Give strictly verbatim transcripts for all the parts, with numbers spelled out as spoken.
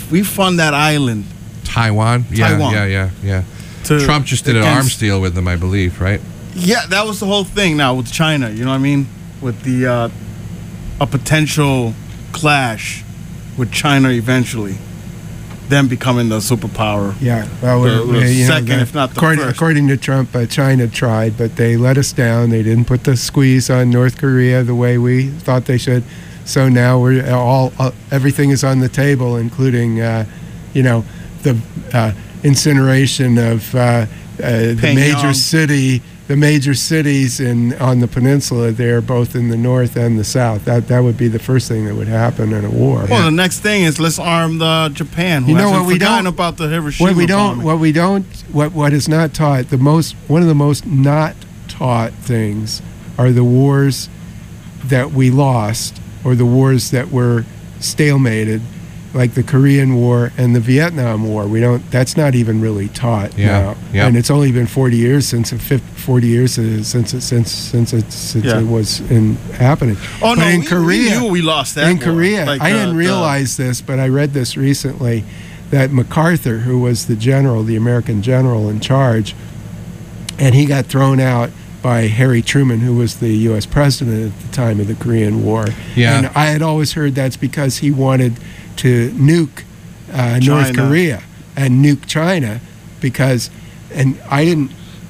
we fund that island. Taiwan? Yeah, Taiwan. yeah, yeah, yeah. To, Trump just did an against- arms deal with them, I believe, right? Yeah, that was the whole thing now with China, you know what I mean? With the uh, a potential clash with China eventually. Them becoming the superpower. Yeah, well, The- we're, the you know, second, the- if not the according, first. according to Trump, uh, China tried, but they let us down. They didn't put the squeeze on North Korea the way we thought they should. So now we're all uh, everything is on the table, including, uh, you know, the uh, incineration of uh, uh, the major Pyongyang. city, the major cities in on the peninsula there, both in the north and the south. That that would be the first thing that would happen in a war. Well, the next thing is let's arm the Japan. Who You know hasn't what we forgotten don't- about the Hiroshima What we don't, bombing. what we don't, what what is not taught, the most one of the most not taught things are the wars that we lost, or the wars that were stalemated, like the Korean War and the Vietnam War. We don't. That's not even really taught Yeah, now. yeah. And it's only been forty years since it, fif- forty years since it, since since it, since Yeah. it was in happening. Oh, But no, in we- we Korea, knew we lost that in war. Korea, Like I the- didn't the- realize this, but I read this recently, that MacArthur, who was the general, the American general in charge, and he got thrown out by Harry Truman, who was the U S president at the time of the Korean War. Yeah. And I had always heard that's because he wanted to nuke uh, North China. Korea and nuke China, because, and I didn't,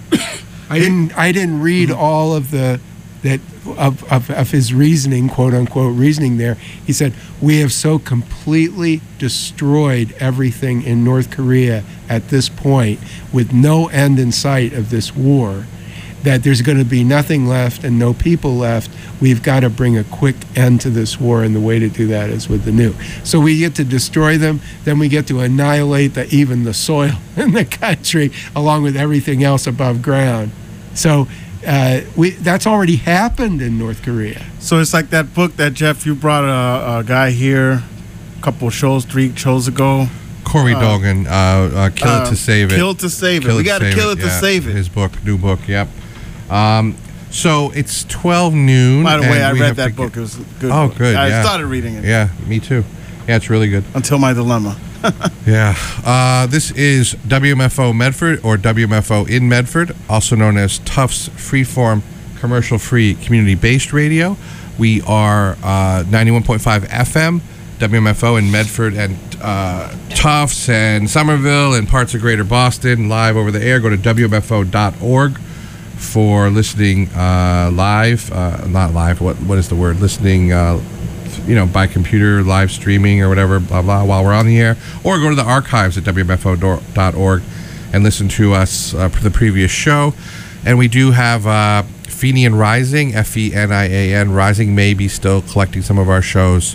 I didn't, I didn't read all of the that of, of of his reasoning, quote unquote reasoning. There, he said, we have so completely destroyed everything in North Korea at this point, with no end in sight of this war, that there's going to be nothing left and no people left. We've got to bring a quick end to this war, and the way to do that is with the nuke. So we get to destroy them, then we get to annihilate the, even the soil in the country, along with everything else above ground. So uh, we that's already happened in North Korea. So it's like that book that Jeff, you brought a, a guy here a couple shows, three shows ago. Corey Uh, Dogan, uh, uh, Kill Uh, It to Save It. Kill It to Save It. Kill We It got to Save kill it to yeah. save it. His book, new book, yep. Um, so it's twelve noon. By the way, and I we read have that to book. get- It was a good. Oh, book. good, I yeah. started reading it. Yeah, me too. Yeah, it's really good. Until my dilemma. Yeah. Uh, this is W M F O Medford, or W M F O in Medford, also known as Tufts Freeform Commercial-Free Community-Based Radio. We are uh, ninety-one point five F M, W M F O in Medford and uh, Tufts and Somerville and parts of Greater Boston, live over the air. Go to W M F O dot org for listening uh, live. Uh, not live. What What is the word? Listening. Uh, you know, by computer, live streaming or whatever, blah, blah, while we're on the air. Or go to the archives at W M F O dot org and listen to us uh, for the previous show. And we do have uh, Fenian Rising, F E N I A N. Rising may be still collecting some of our shows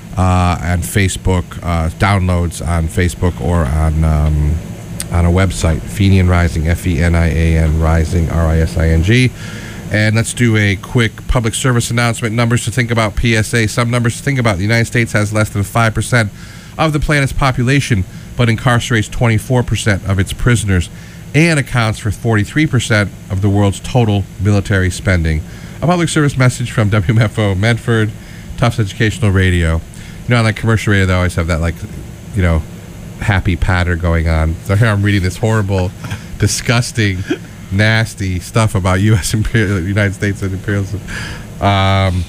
uh, and Facebook, uh, downloads on Facebook or on um, on a website, Fenian Rising, F E N I A N, Rising, R I S I N G. And let's do a quick public service announcement. Numbers to think about, P S A. Some numbers to think about. The United States has less than five percent of the planet's population, but incarcerates twenty-four percent of its prisoners and accounts for forty-three percent of the world's total military spending. A public service message from W M F O Medford, Tufts Educational Radio. You know, on like commercial radio, they always have that, like, you know, happy patter going on. So here I'm reading this horrible, disgusting, nasty stuff about U S imperial, United States and imperialism. Um,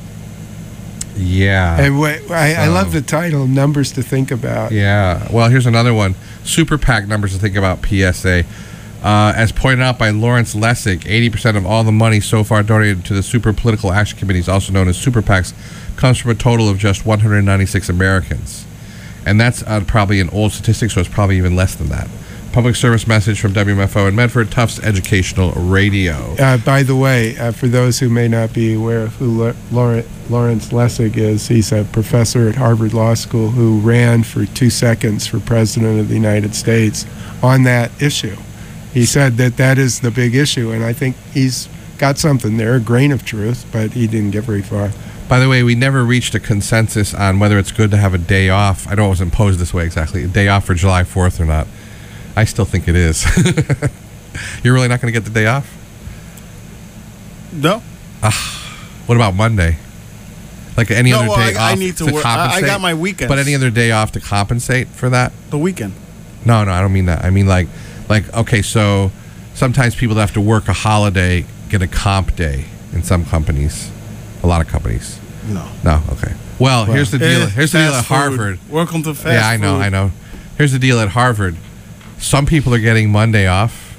yeah. And wh- I, I So- love the title, Numbers to Think About. Yeah. Well, here's another one. Super PAC numbers to think about, P S A. Uh, as pointed out by Lawrence Lessig, eighty percent of all the money so far donated to the Super Political Action Committees, also known as Super PACs, comes from a total of just one hundred ninety-six Americans. And that's uh, probably an old statistic, so it's probably even less than that. Public service message from W M F O in Medford, Tufts Educational Radio. Uh, by the way, uh, for those who may not be aware of who La- Laura- Lawrence Lessig is, he's a professor at Harvard Law School who ran for two seconds for President of the United States on that issue. He said that that is the big issue, and I think he's got something there, a grain of truth, but he didn't get very far. By the way, we never reached a consensus on whether it's good to have a day off. I know it was imposed this way exactly, a day off for July fourth or not. I still think it is. You're really not going to get the day off? No. What about Monday? Like any No, other well, day I- I off need to to work- I- I compensate? got my weekends. But any other day off to compensate for that? The weekend. No, no, I don't mean that. I mean like, like okay, so sometimes people that have to work a holiday get a comp day in some companies, a lot of companies. No. No, okay. Well, Well, here's the deal. Eh, Here's the deal at fast food. Harvard. Welcome to fast Yeah, I know, food. I know. Here's the deal at Harvard. Some people are getting Monday off,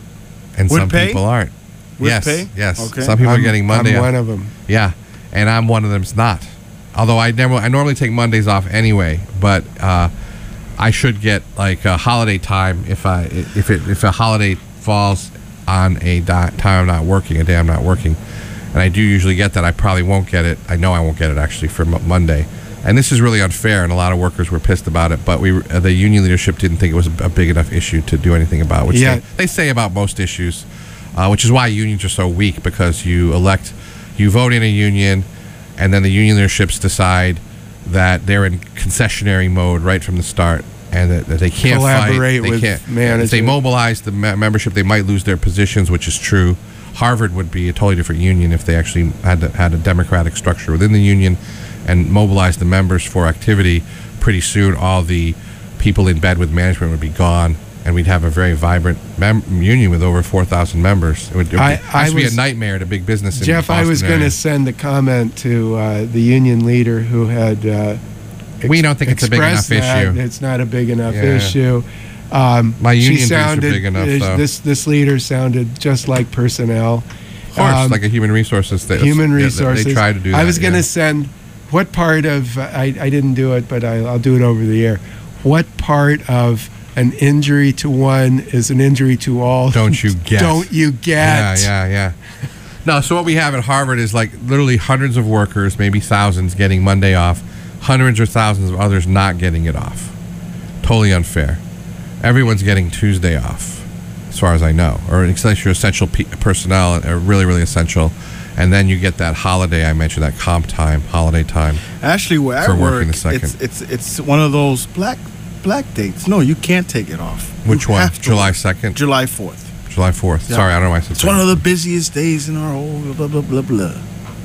and With some pay? people aren't. With yes, pay? yes. Okay. Some people I'm, are getting Monday I'm off. one of them. Yeah, and I'm one of them's not. Although I never, I normally take Mondays off anyway, but uh, I should get like a holiday time if I if it if a holiday falls on a di- time I'm not working, a day I'm not working, and I do usually get that. I probably won't get it. I know I won't get it actually for M- Monday, and this is really unfair, and a lot of workers were pissed about it. But we, uh, the union leadership, didn't think it was a big enough issue to do anything about, which Yeah. they, they say about most issues, uh, which is why unions are so weak, because you elect, you vote in a union, and then the union leaderships decide that they're in concessionary mode right from the start, and that, that they can't Collaborate fight. They with can't. If they management. mobilize the me- membership, they might lose their positions, which is true. Harvard would be a totally different union if they actually had to, had a democratic structure within the union and mobilized the members for activity. Pretty soon, all the people in bed with management would be gone, and we'd have a very vibrant mem- union with over four thousand members. It would, it would I- be, I used to be was- a nightmare to big business in Jeff, the I Boston was going area. to send a comment to uh, the union leader who had. Uh, ex- We don't think it's a big expressed enough that issue. It's not a big enough Yeah. issue. Um, My she union dues are sounded, big enough, uh, though. This this leader sounded just like personnel. Of course, Um, like a human resources. They, human yeah, they- resources. They try to do that. I was going to yeah. send. What part of I, I didn't do it, but I, I'll do it over the air. What part of an injury to one is an injury to all? Don't you get? Don't you get? Yeah, yeah, yeah. No, so what we have at Harvard is like literally hundreds of workers, maybe thousands, getting Monday off, hundreds or thousands of others not getting it off. Totally unfair. Everyone's getting Tuesday off, as far as I know, or unless you're essential pe- personnel, or really, really essential. And then you get that holiday I mentioned, that comp time, holiday time. Actually, where For I working work, the second. it's it's it's one of those black black dates. No, you can't take it off. Which You one? have to July work. second? July fourth. July fourth. Yeah. Sorry, I don't know why I said It's one of the busiest days in our whole blah blah blah blah.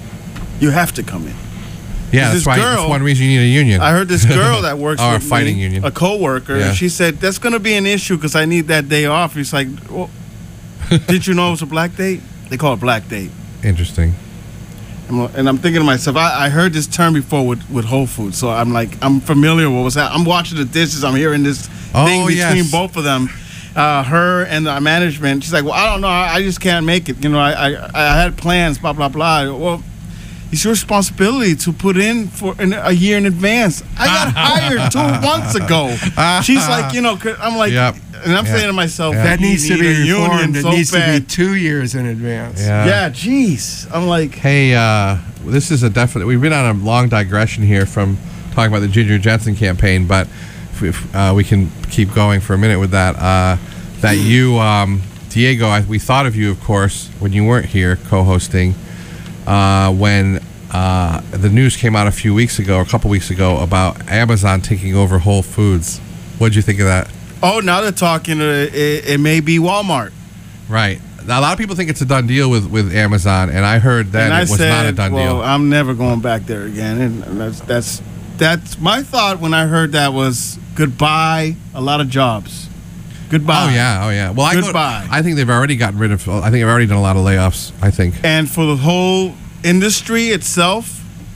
You have to come in. Yeah, this that's why. girl- That's one reason you need a union. I heard this girl that works Oh, a with fighting me, union. a coworker, Yeah. and she said that's going to be an issue because I need that day off. He's like, well, did you know it was a black date? They call it black date. Interesting. I'm like- And I'm thinking to myself, I, I heard this term before with, with Whole Foods, so I'm like, I'm familiar with what's happening. I'm watching the dishes. I'm hearing this Oh, thing between yes. both of them, uh, her and the management. She's like, well, I don't know. I, I just can't make it. You know, I, I I had plans, blah blah blah. Well, it's your responsibility to put in for an, a year in advance. I got hired two months ago. She's like, you know, 'cause I'm like, Yep. and I'm Yeah. saying to myself, Yeah. That you needs to need be a union reformed. It so needs to be bad. two years in advance. Yeah. Yeah, jeez. I'm like, Hey, uh, this is a definite. We've been on a long digression here from talking about the Ginger Jensen campaign, but if, if uh, we can keep going for a minute with that. Uh, that you, um, Diego, I, we thought of you, of course, when you weren't here co-hosting. Uh, when uh, the news came out a few weeks ago, or a couple weeks ago, about Amazon taking over Whole Foods. What did you think of that? oh, now they're talking. Uh, it, it may be Walmart. Right. Now, a lot of people think it's a done deal with, with Amazon, and I heard that and I it was said, not a done well, deal. I'm never going back there again. And that's that's that's my thought when I heard that was goodbye. A lot of jobs. Goodbye. Oh yeah, oh yeah. Well, I go, Goodbye. I think they've already gotten rid of. I think they've already done a lot of layoffs. I think. And for the whole industry itself,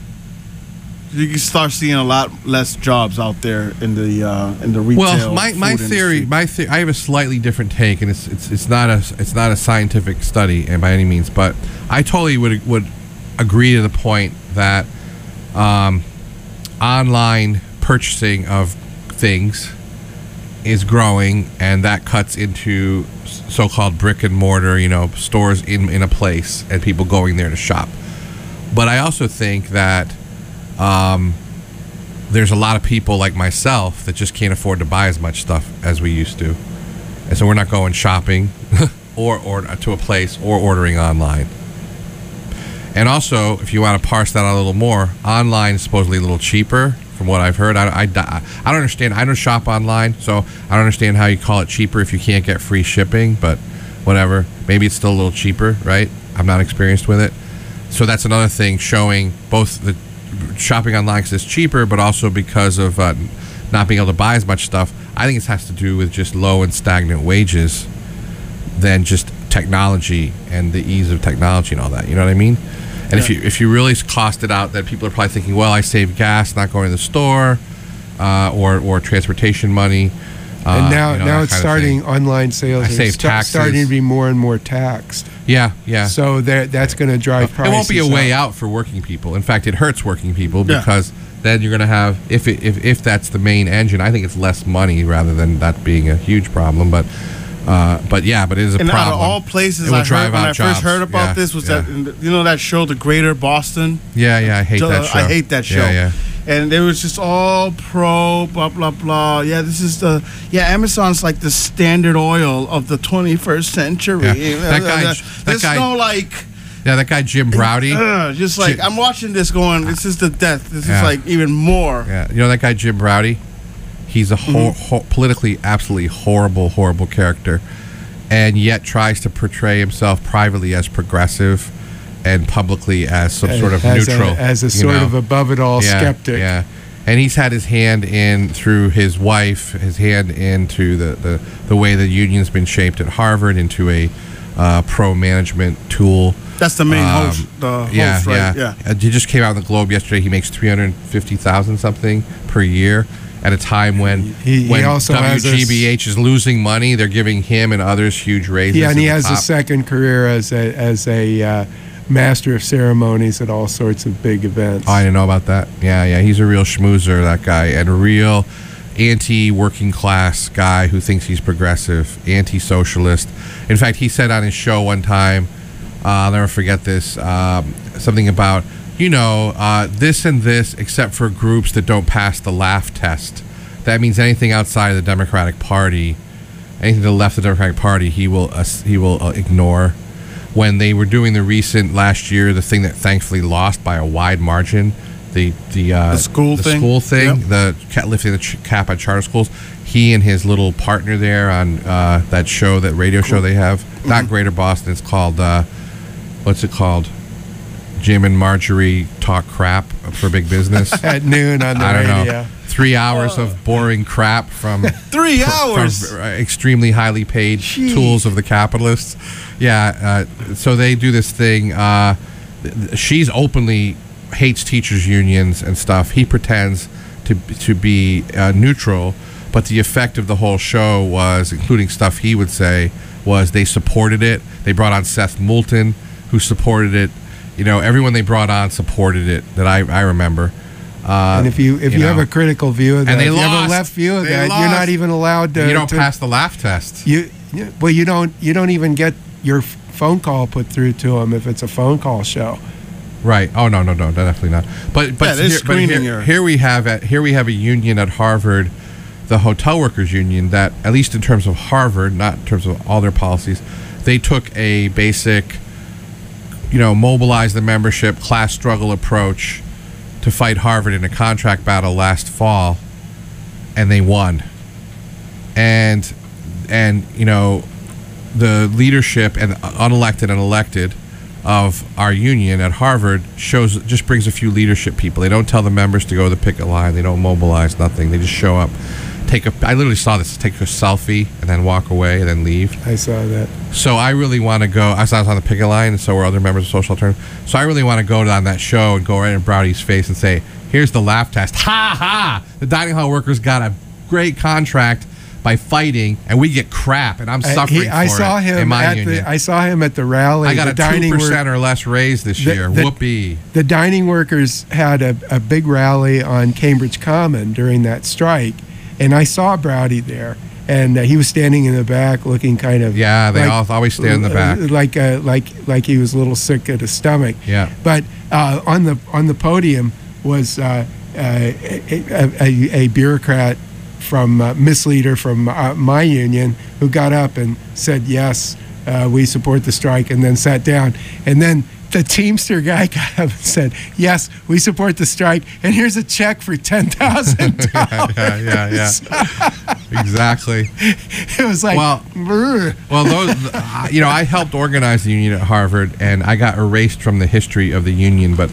you can start seeing a lot less jobs out there in the uh, in the retail. Well, my, my food theory, industry. my the- I have a slightly different take, and it's it's it's not a it's not a scientific study, and by any means, but I totally would would agree to the point that um, online purchasing of things is growing, and that cuts into s- so-called brick and mortar, you know, stores in in a place and people going there to shop. But I also think that um, there's a lot of people like myself that just can't afford to buy as much stuff as we used to, and so we're not going shopping or or to a place or ordering online. And also, if you want to parse that out a little more, online is supposedly a little cheaper. From what I've heard, I, I, I don't understand. I don't shop online, so I don't understand how you call it cheaper if you can't get free shipping, but whatever. Maybe it's still a little cheaper, right? I'm not experienced with it. So that's another thing showing both the shopping online because it's cheaper, but also because of uh, not being able to buy as much stuff. I think it has to do with just low and stagnant wages than just technology and the ease of technology and all that. You know what I mean? And yeah. if you if you really cost it out, then people are probably thinking, well, I save gas not going to the store, uh, or or transportation money. Uh, and now you know, now it's starting, online sales I are save sta- taxes. starting to be more and more taxed. Yeah, yeah. So that that's going to drive It prices won't be a way up. out for working people. In fact, it hurts working people Yeah. because then you're going to have, if, it, if if that's the main engine, I think it's less money rather than that being a huge problem. But uh, but yeah, but it is a and problem. out of all places, It will I drive heard when out I jobs. first heard about Yeah, this was yeah. that you know that show, The Greater Boston. Yeah, yeah, I hate So, that show. I hate that show. Yeah, yeah. And it was just all pro, blah blah blah. Yeah, this is the yeah. Amazon's like the Standard Oil of the twenty-first century. Yeah. You know, That guy- there's that guy- no like, Yeah, that guy Jim Browdy. uh, just like Jim- I'm watching this, going, this is the death. This Yeah. is like even more. Yeah, you know that guy Jim Browdy? He's a hor- Mm-hmm. hor- politically absolutely horrible, horrible character, and yet tries to portray himself privately as progressive and publicly as some sort of as neutral, a, as a you sort know? of above it all yeah, skeptic. Yeah, and he's had his hand in through his wife, his hand into the the, the way the union's been shaped at Harvard into a uh, pro management tool. That's the main Um, host. The host, yeah, right? yeah, Yeah. Uh, he just came out in the Globe yesterday. He makes three hundred fifty thousand something per year at a time when He- he when also has a W G B H is losing money. They're giving him and others huge raises. Yeah, and he at the has a top. second career as a as a uh, master of ceremonies at all sorts of big events. Oh, I didn't know about that. Yeah, yeah, he's a real schmoozer, that guy, and a real anti-working class guy who thinks he's progressive, anti-socialist. In fact, he said on his show one time, uh, I'll never forget this, um, something about, you know, uh, this and this, except for groups that don't pass the laugh test. That means anything outside of the Democratic Party, anything to the left of the Democratic Party, he will uh, he will uh, ignore. When they were doing the recent last year, the thing that thankfully lost by a wide margin, the the, uh, The school the thing? school thing, Yep. the ca- lifting the ch- cap on charter schools. He and his little partner there on uh, that show, that radio show they have, not Greater Boston. It's called uh, what's it called? Jim and Marjorie talk crap for big business. At noon on the I don't radio. know. Three hours of boring crap from Three from hours. uh, extremely highly paid Jeez. tools of the capitalists. Yeah, uh, so they do this thing. Uh, th- th- she's openly hates teachers' unions and stuff. He pretends to to be uh, neutral, but the effect of the whole show was, including stuff he would say, was they supported it. They brought on Seth Moulton, who supported it. You know, everyone they brought on supported it that I, I remember. Uh, And if you if you, know, have a critical view of that, And they if you have lost. a left view of They that, you're lost. not even allowed to. you don't to- pass the laugh test. You you- well, you don't you don't even get your f- phone call put through to them if it's a phone call show. Right. Oh no, no, no, definitely not. But but, Yeah, they're here, but screening here, your- here we have at here we have a union at Harvard, the hotel workers union, that at least in terms of Harvard, not in terms of all their policies, they took a basic, you know, mobilize the membership, class struggle approach to fight Harvard in a contract battle last fall, and they won. And and you know, the leadership and unelected and elected of our union at Harvard shows just brings a few leadership people. They don't tell the members to go to the picket line. They don't mobilize nothing. They just show up, take a. I literally saw this. Take a selfie and then walk away and then leave. I saw that. So I really want to go. I was on the picket line, and so were other members of Social Alternative. So I really want to go on that show and go right in Browdy's face and say, "Here's the laugh test. Ha ha! The dining hall workers got a great contract by fighting, and we get crap, and I'm Uh, suffering he- I for saw it him in my at union. the. I saw him at the rally. I got the a two dining work- percent or less raise this The- year. the- Whoopee! The dining workers had a, a big rally on Cambridge Common during that strike, and I saw Browdy there, and uh, he was standing in the back, looking kind of Yeah, they all always stand in the back. like uh, like like he was a little sick at his stomach. Yeah. But uh, on the on the podium was uh, uh, a, a, a bureaucrat from uh, misleader from uh, my union who got up and said yes, uh, we support the strike, and then sat down, and then the Teamster guy got up and said yes, we support the strike, and here's a check for ten thousand dollars. yeah, yeah, yeah. Exactly. It was like, Well- brr. Well, those, uh, you know, I helped organize the union at Harvard, and I got erased from the history of the union. But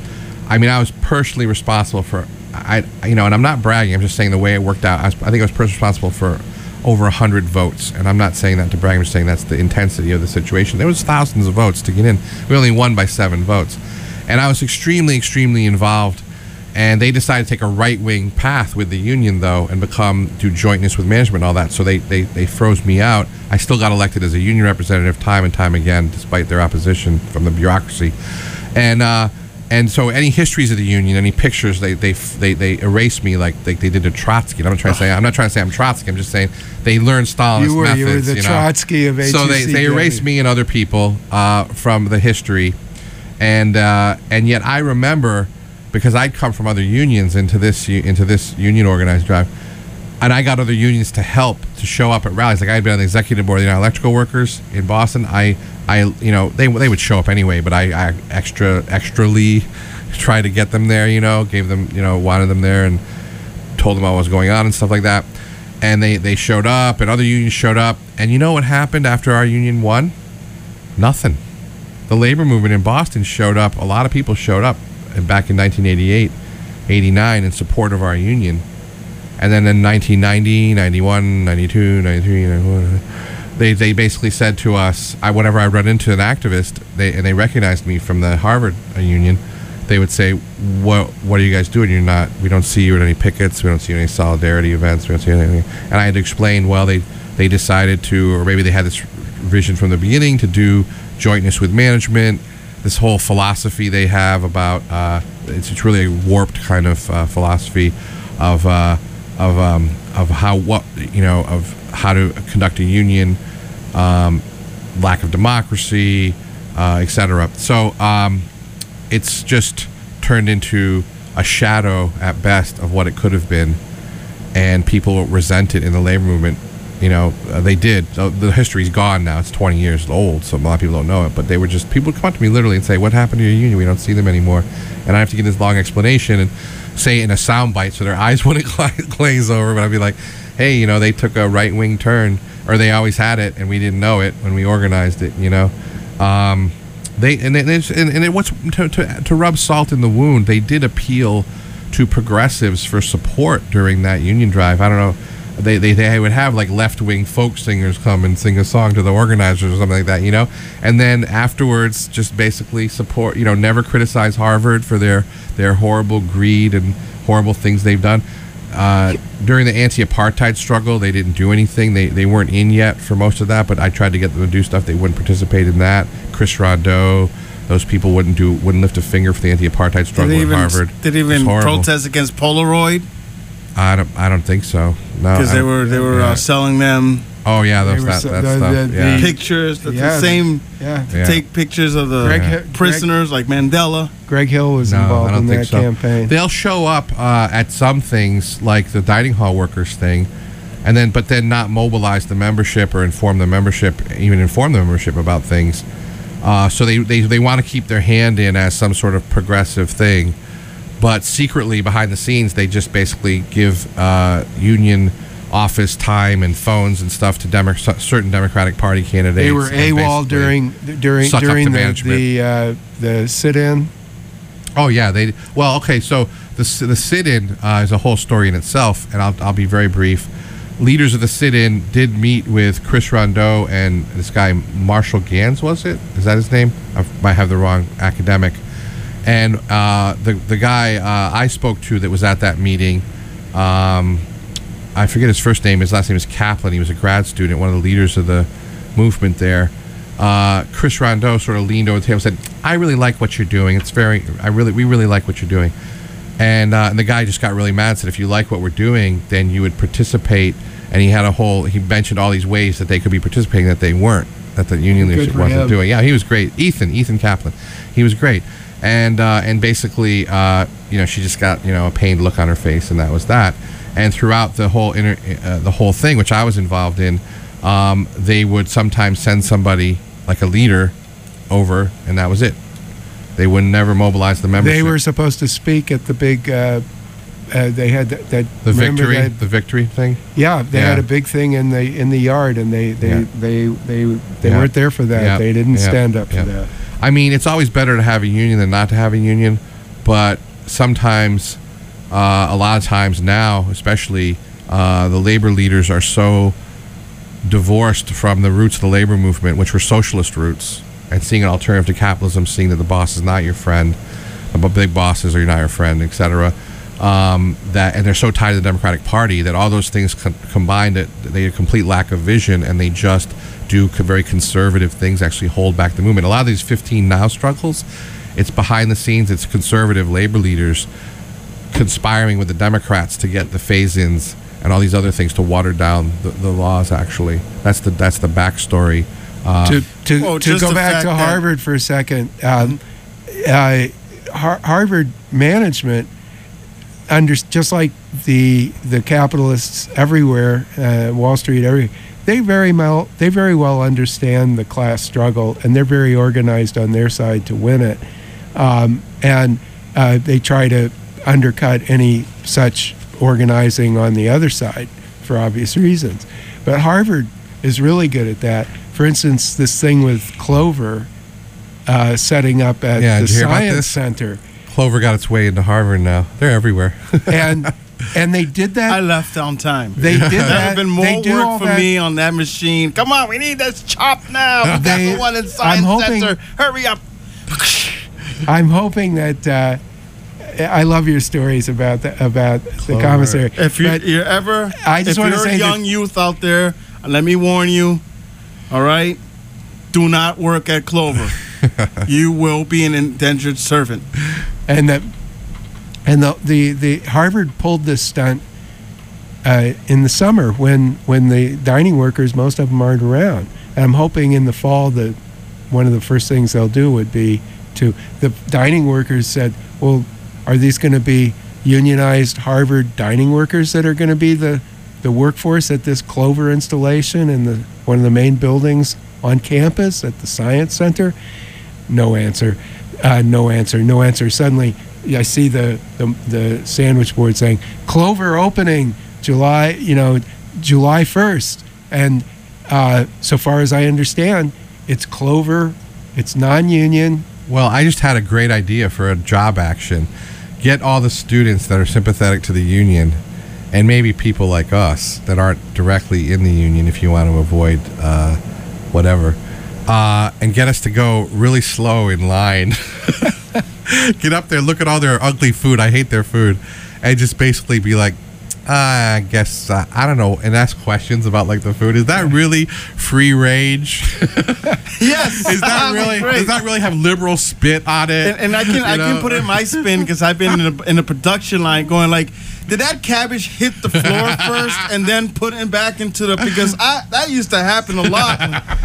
I mean, I was personally responsible for, I, you know, and I'm not bragging. I'm just saying the way it worked out. I, was, I think I was personally responsible for over a hundred votes, and I'm not saying that to brag. I'm just saying that's the intensity of the situation. There was thousands of votes to get in. We only won by seven votes, and I was extremely, extremely involved. And they decided to take a right-wing path with the union, though, and become do jointness with management and all that. So they, they, they froze me out. I still got elected as a union representative time and time again, despite their opposition from the bureaucracy. And uh, and so any histories of the union, any pictures, they they they, they erased me like they, they did to Trotsky. And I'm not trying to say I'm not trying to say I'm Trotsky. I'm just saying they learned Stalinist You were methods. you were the you know? Trotsky of H U C. So they, they erased me and other people uh, from the history, and uh, and yet I remember. Because I'd come from other unions into this into this union organized drive, and I got other unions to help to show up at rallies. Like I had been on the executive board of the United Electrical Workers in Boston. I, I, you know, they they would show up anyway, but I, I extra extrally tried to get them there. You know, gave them, you know, wanted them there, and told them what was going on and stuff like that. And they they showed up, and other unions showed up. And you know what happened after our union won? Nothing. The labor movement in Boston showed up. A lot of people showed up. And back in nineteen eighty-eight, eighty-nine in support of our union. And then in nineteen ninety, ninety-one, ninety-two, ninety-three, ninety-one, they they basically said to us, I whenever I run into an activist, they and they recognized me from the Harvard union, they would say, what what are you guys doing? You're not, we don't see you at any pickets, we don't see you at any solidarity events, we don't see anything. And I had to explain, well, they, they decided to, or maybe they had this vision from the beginning to do jointness with management. This whole philosophy they have about uh, it's, it's really a warped kind of uh, philosophy of uh, of um, of how what you know of how to conduct a union, um, lack of democracy, uh, et cetera. So um, it's just turned into a shadow at best of what it could have been, and people resent it in the labor movement. You know, uh, they did. Uh, the history's gone now. It's twenty years old, so a lot of people don't know it. But they were just, people would come up to me literally and say, what happened to your union? We don't see them anymore. And I have to give this long explanation and say it in a sound bite so their eyes wouldn't glaze over. But I'd be like, hey, you know, they took a right-wing turn, or they always had it, and we didn't know it when we organized it, you know. Um, they And, and, it's, and, and it, what's to, to, to rub salt in the wound, they did appeal to progressives for support during that union drive. I don't know. They, they they would have like left-wing folk singers come and sing a song to the organizers or something like that, you know, and then afterwards just basically support, you know, never criticize Harvard for their their horrible greed and horrible things they've done. Uh, during the anti-apartheid struggle, they didn't do anything. They they weren't in yet for most of that, but I tried to get them to do stuff. They wouldn't participate in that. Chris Rondeau, those people wouldn't do wouldn't lift a finger for the anti-apartheid struggle did in even, Harvard. Did they even protest against Polaroid? I don't. I don't think so. No, because they were they were yeah. uh, selling them. Oh yeah, those, They were that, so- that the- stuff. the- yeah. the- Pictures, the, Yeah, the same. Yeah. To Yeah. take pictures of the Greg, Greg, prisoners like Mandela. Greg Hill was No, I involved don't in think that so. campaign. They'll show up uh, at some things like the dining hall workers thing, and then but then not mobilize the membership or inform the membership, even inform the membership about things. Uh, so they they, they want to keep their hand in as some sort of progressive thing, but secretly behind the scenes they just basically give uh, union office time and phones and stuff to Demo- certain Democratic Party candidates. They were and AWOL basically during during suck up during to the management. the, uh, the sit-in. Oh yeah, they well okay. So the the sit-in uh, is a whole story in itself, and I'll I'll be very brief. Leaders of the sit-in did meet with Chris Rondeau and this guy Marshall Gans, was it? Is that his name? I might have the wrong academic. And uh, the the guy uh, I spoke to that was at that meeting, um, I forget his first name. His last name is Kaplan. He was a grad student, one of the leaders of the movement there. Uh, Chris Rondeau sort of leaned over the table and said, "I really like what you're doing. It's very, I really, we really like what you're doing." And, uh, and the guy just got really mad and said, if you like what we're doing, then you would participate. And he had a whole, he mentioned all these ways that they could be participating that they weren't, that the union Good leadership for wasn't him. doing. Yeah, he was great. Ethan, Ethan Kaplan. He was great. And uh, and basically, uh, you know, she just got, you know, a pained look on her face, and that was that. And throughout the whole inter, uh, the whole thing, which I was involved in, um, they would sometimes send somebody, like a leader, over, and that was it. They would never mobilize the membership. They were supposed to speak at the big. Uh, uh, they had that. that the remember victory, that- the victory thing. yeah, they Yeah. had a big thing in the in the yard, and they they Yeah. they they, they Yeah. weren't there for that. Yeah. They didn't Yeah. stand up Yeah. for that. I mean, it's always better to have a union than not to have a union, but sometimes, uh, a lot of times now, especially, uh, the labor leaders are so divorced from the roots of the labor movement, which were socialist roots, and seeing an alternative to capitalism, seeing that the boss is not your friend, but big bosses are not your friend, et cetera. Um, that and they're so tied to the Democratic Party that all those things co- combined, that they have a complete lack of vision, and they just do co- very conservative things, actually hold back the movement. A lot of these fifteen now struggles, it's behind the scenes, it's conservative labor leaders conspiring with the Democrats to get the phase-ins and all these other things to water down the, the laws. Actually, that's the that's the backstory. Uh, to to, Well, to just go the back fact to that- Harvard for a second, um, uh, Har- Harvard management, under, just like the the capitalists everywhere, uh, Wall Street, every they very well they very well understand the class struggle, and they're very organized on their side to win it, um, and uh, they try to undercut any such organizing on the other side for obvious reasons. But Harvard is really good at that. For instance, this thing with Clover uh, setting up at Yeah, the did you hear about Science this? Center, Clover got its way into Harvard now. They're everywhere. and and they did that. I left on time. They did There's that. been they more do all work for that. me on that machine. Come on, we need this chop now. We got They- the one in I'm Science hoping- Center. Hurry up. I'm hoping that. Uh, I love your stories about the, about the Clover. commissary. If you, But you're ever, I just if wanna you're say a that- young youth out there, let me warn you. All right, do not work at Clover. You will be an indentured servant. and that and the, the the Harvard pulled this stunt uh, in the summer when when the dining workers, most of them aren't around, and I'm hoping in the fall that one of the first things they'll do would be to the dining workers said, well, are these going to be unionized Harvard dining workers that are going to be the the workforce at this Clover installation in the one of the main buildings on campus at the Science Center? No answer. Uh, no answer. No answer. Suddenly, I see the, the the sandwich board saying Clover opening July, you know, July first, and uh, so far as I understand, it's Clover, it's non-union. Well, I just had a great idea for a job action. Get all the students that are sympathetic to the union, and maybe people like us that aren't directly in the union, if you want to avoid uh, whatever, uh, and get us to go really slow in line. Get up there, look at all their ugly food. I hate their food. And just basically be like, uh, I guess, uh, I don't know, and ask questions about like the food. Is that really free range? Yes, Is that that'd be really? great. Does that really have liberal spit on it? And, and I can You I know? can put in my spin because I've been in a, in a production line going like, did that cabbage hit the floor first and then put it back into the because I that used to happen a lot.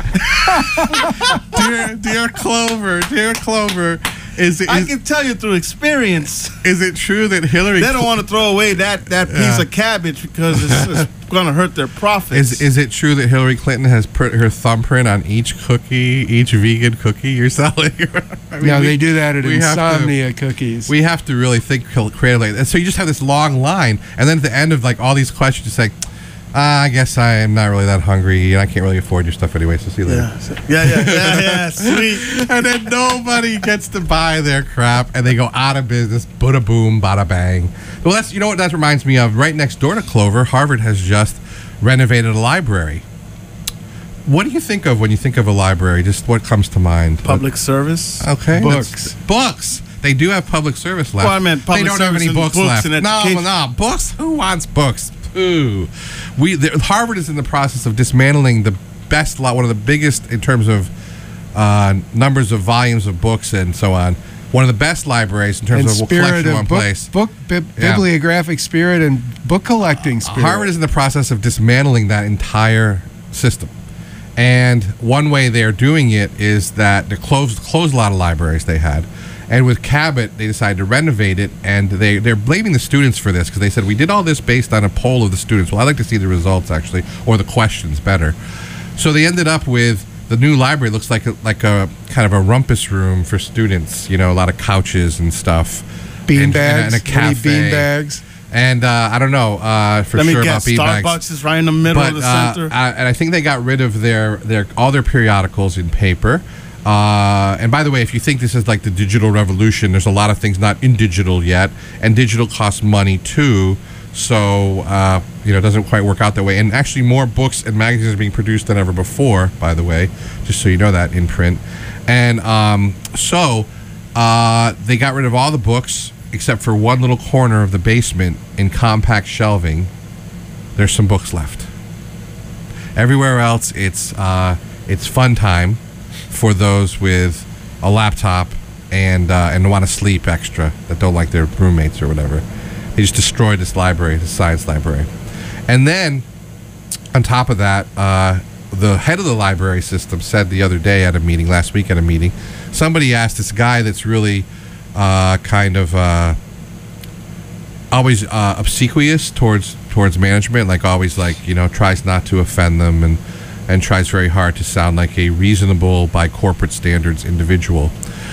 dear, dear Clover, dear Clover, is it I is, can tell you through experience. is it true that Hillary They don't want to throw away that, that piece Yeah. of cabbage because it's, it's going to hurt their profits. is is it true that Hillary Clinton has put her thumbprint on each cookie, each vegan cookie you're selling? I mean, No, we- they do that at we have to- Insomnia Cookies. We have to really think creatively, and so you just have this long line, and then at the end of like all these questions, it's like, ah, I guess I am not really that hungry, and I can't really afford your stuff anyway. So see you later. yeah, so- yeah, yeah, yeah, yeah, sweet. And then nobody gets to buy their crap, and they go out of business. Bada boom, bada bang. Well, that's you know what that reminds me of. Right next door to Clover, Harvard has just renovated a library. What do you think of when you think of a library? Just what comes to mind? Public service. Okay. Books. that's- Books. They do have public service left. Well, I meant public They don't have service any and books, books left. and no, education. no, books. Who wants books? Ooh. We the, Harvard is in the process of dismantling the best lot, one of the biggest in terms of uh, numbers of volumes of books and so on. One of the best libraries in terms and of a spirit collection in of one book, place. book bi- Yeah. bibliographic spirit and book collecting spirit. Harvard is in the process of dismantling that entire system. And one way they are doing it is that they closed, closed a lot of libraries they had. And with Cabot, they decided to renovate it, and they, they're blaming the students for this because they said, we did all this based on a poll of the students. Well, I'd like to see the results, actually, or the questions better. So they ended up with the new library looks like a, like a kind of a rumpus room for students, you know, a lot of couches and stuff. bean and, bags. And, a Any cafe. bean bags. And uh, I don't know uh, for Let sure me about guess. beanbags. Starbucks is right in the middle But of the uh, center. I, and I think they got rid of their, their all their periodicals in paper. Uh, and by the way, if you think this is like the digital revolution, there's a lot of things not in digital yet, and digital costs money too. So uh, you know, it doesn't quite work out that way. And actually, more books and magazines are being produced than ever before. By the way, just so you know that in print. And um, so uh, they got rid of all the books except for one little corner of the basement in compact shelving. There's some books left. Everywhere else, it's uh, it's fun time for those with a laptop and uh, and want to sleep extra, that don't like their roommates or whatever. They just destroyed this library, the science library. And then, on top of that, uh, the head of the library system said the other day at a meeting, last week at a meeting, somebody asked this guy that's really uh, kind of uh, always uh, obsequious towards towards management, like always like, you know, tries not to offend them and and tries very hard to sound like a reasonable, by corporate standards, individual.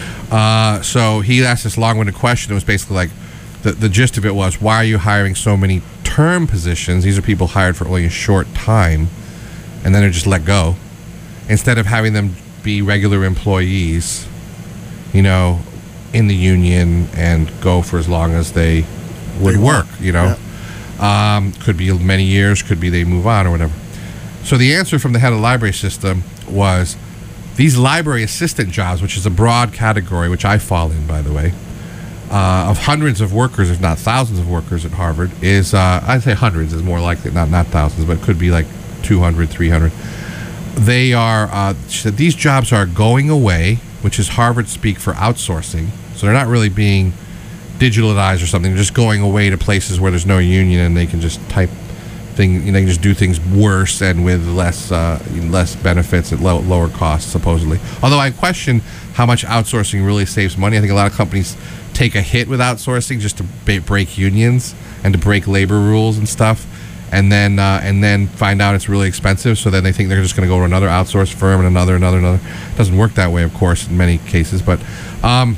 Uh, so he asked this long-winded question. It was basically like, the, the gist of it was, why are you hiring so many term positions? These are people hired for only a short time, and then they're just let go, instead of having them be regular employees, you know, in the union and go for as long as they would work, you know. Yeah. Um, could be many years, could be they move on or whatever. So the answer from the head of the library system was, these library assistant jobs, which is a broad category, which I fall in, by the way, uh, of hundreds of workers, if not thousands of workers at Harvard, is, uh, I'd say hundreds is more likely, not not thousands, but it could be like two hundred, three hundred. They are, uh, these jobs are going away, which is Harvard speak for outsourcing. So they're not really being digitalized or something, they're just going away to places where there's no union and they can just type thing, you know, they can just do things worse and with less uh, less benefits at low, lower costs, supposedly. Although I question how much outsourcing really saves money. I think a lot of companies take a hit with outsourcing just to ba- break unions and to break labor rules and stuff, and then uh, and then find out it's really expensive. So then they think they're just going to go to another outsourced firm and another, another, another. It doesn't work that way, of course, in many cases. But um,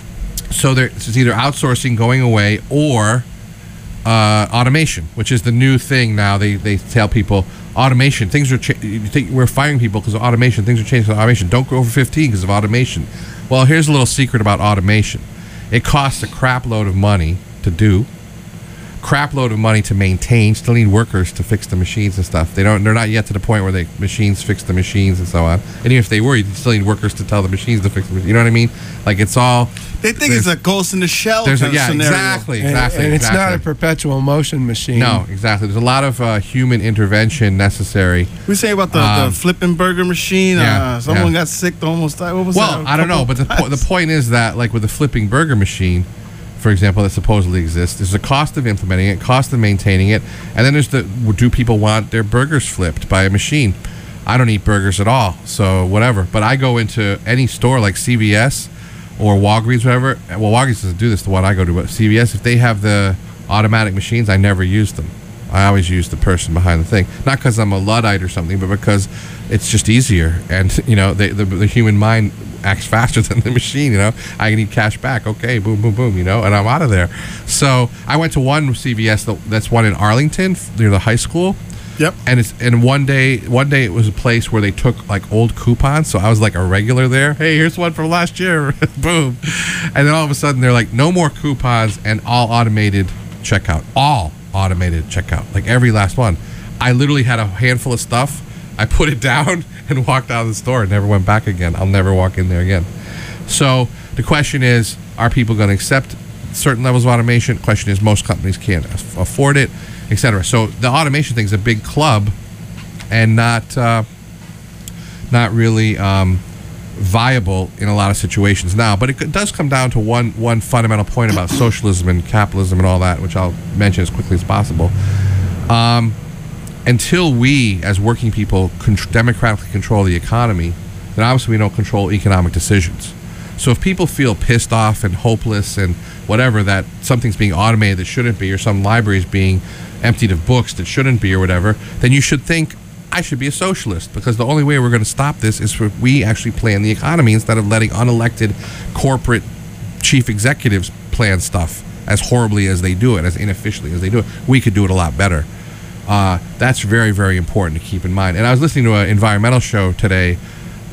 so there, it's either outsourcing going away or Uh, automation, which is the new thing now. They they tell people automation things are. Cha- you think we're firing people because of automation? Things are changing because of automation. Don't go over fifteen because of automation. Well, here's a little secret about automation. It costs a crap load of money to do, crap load of money to maintain. Still need workers to fix the machines and stuff. They don't. They're not yet to the point where the machines fix the machines and so on. And even if they were, you still need workers to tell the machines to fix the machines. You know what I mean? Like it's all. They think it's a ghost in the shell There's a, kind of yeah, scenario. exactly, And, exactly. and it's exactly. not a perpetual motion machine. No, exactly. There's a lot of uh, human intervention necessary. We say about the, Um, the flipping burger machine. yeah, uh, someone yeah. got sick to almost die. What was Well, that? I don't know, but the po- the point is that, like with the flipping burger machine, for example, that supposedly exists, there's a cost of implementing it, cost of maintaining it, and then there's the, do people want their burgers flipped by a machine? I don't eat burgers at all, so whatever. But I go into any store like C V S or Walgreens, whatever. Well, Walgreens doesn't do this, the one I go to, but C V S, if they have the automatic machines, I never use them. I always use the person behind the thing. Not because I'm a Luddite or something, but because it's just easier. And, you know, they, the, the human mind acts faster than the machine, you know. I need cash back. Okay, boom, boom, boom, you know, and I'm out of there. So I went to one C V S, that's one in Arlington, near the high school. Yep. And it's and one day one day it was a place where they took like old coupons, so I was like a regular there. Hey, here's one from last year. Boom. And then all of a sudden they're like, no more coupons and all automated checkout. All automated checkout. Like every last one. I literally had a handful of stuff. I put it down and walked out of the store and never went back again. I'll never walk in there again. So the question is, are people going to accept certain levels of automation? The question is, most companies can't afford it, et cetera. So the automation thing is a big club and not uh, not really um, viable in a lot of situations now. But it does come down to one one fundamental point about socialism and capitalism and all that, which I'll mention as quickly as possible. Um, until we, as working people, con- democratically control the economy, then obviously we don't control economic decisions. So if people feel pissed off and hopeless and whatever that something's being automated that shouldn't be, or some library's being emptied of books that shouldn't be, or whatever, then you should think, I should be a socialist, because the only way we're going to stop this is if we actually plan the economy instead of letting unelected corporate chief executives plan stuff as horribly as they do it, as inefficiently as they do it. We could do it a lot better. Uh, that's very, very important to keep in mind. And I was listening to an environmental show today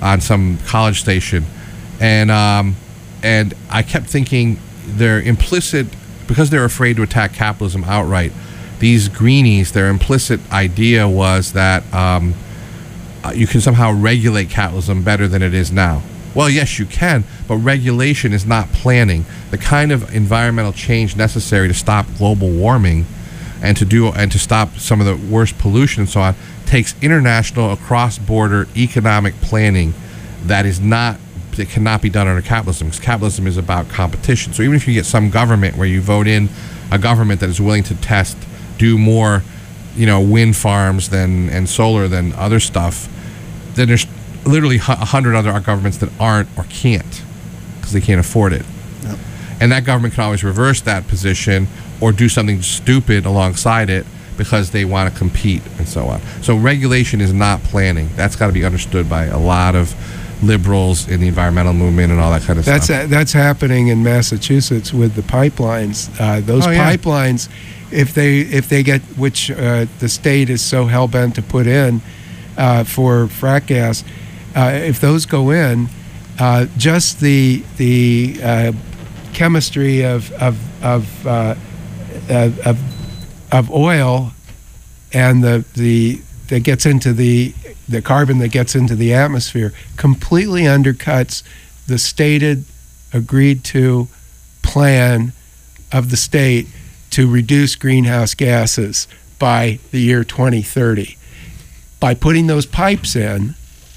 on some college station, and um, and I kept thinking they're implicit because they're afraid to attack capitalism outright. These greenies, their implicit idea was that um, uh, you can somehow regulate capitalism better than it is now. Well, yes, you can, but regulation is not planning. The kind of environmental change necessary to stop global warming and to do and to stop some of the worst pollution and so on takes international, across-border economic planning that is not that cannot be done under capitalism, because capitalism is about competition. So even if you get some government where you vote in a government that is willing to test, do more, you know, wind farms than and solar than other stuff, then there's literally a hundred other governments that aren't or can't because they can't afford it. Yep. And that government can always reverse that position or do something stupid alongside it because they want to compete and so on. So regulation is not planning. That's got to be understood by a lot of liberals in the environmental movement and all that kind of that's stuff. A, that's happening in Massachusetts with the pipelines. Uh, those oh, yeah. pipelines, if they if they get, which uh, the state is so hell-bent to put in uh, for frack gas, uh, if those go in, uh, just the the uh, chemistry of of of, uh, of of of oil and the the that gets into the the carbon that gets into the atmosphere completely undercuts the stated, agreed to plan of the state to reduce greenhouse gases by the year twenty thirty. By putting those pipes in,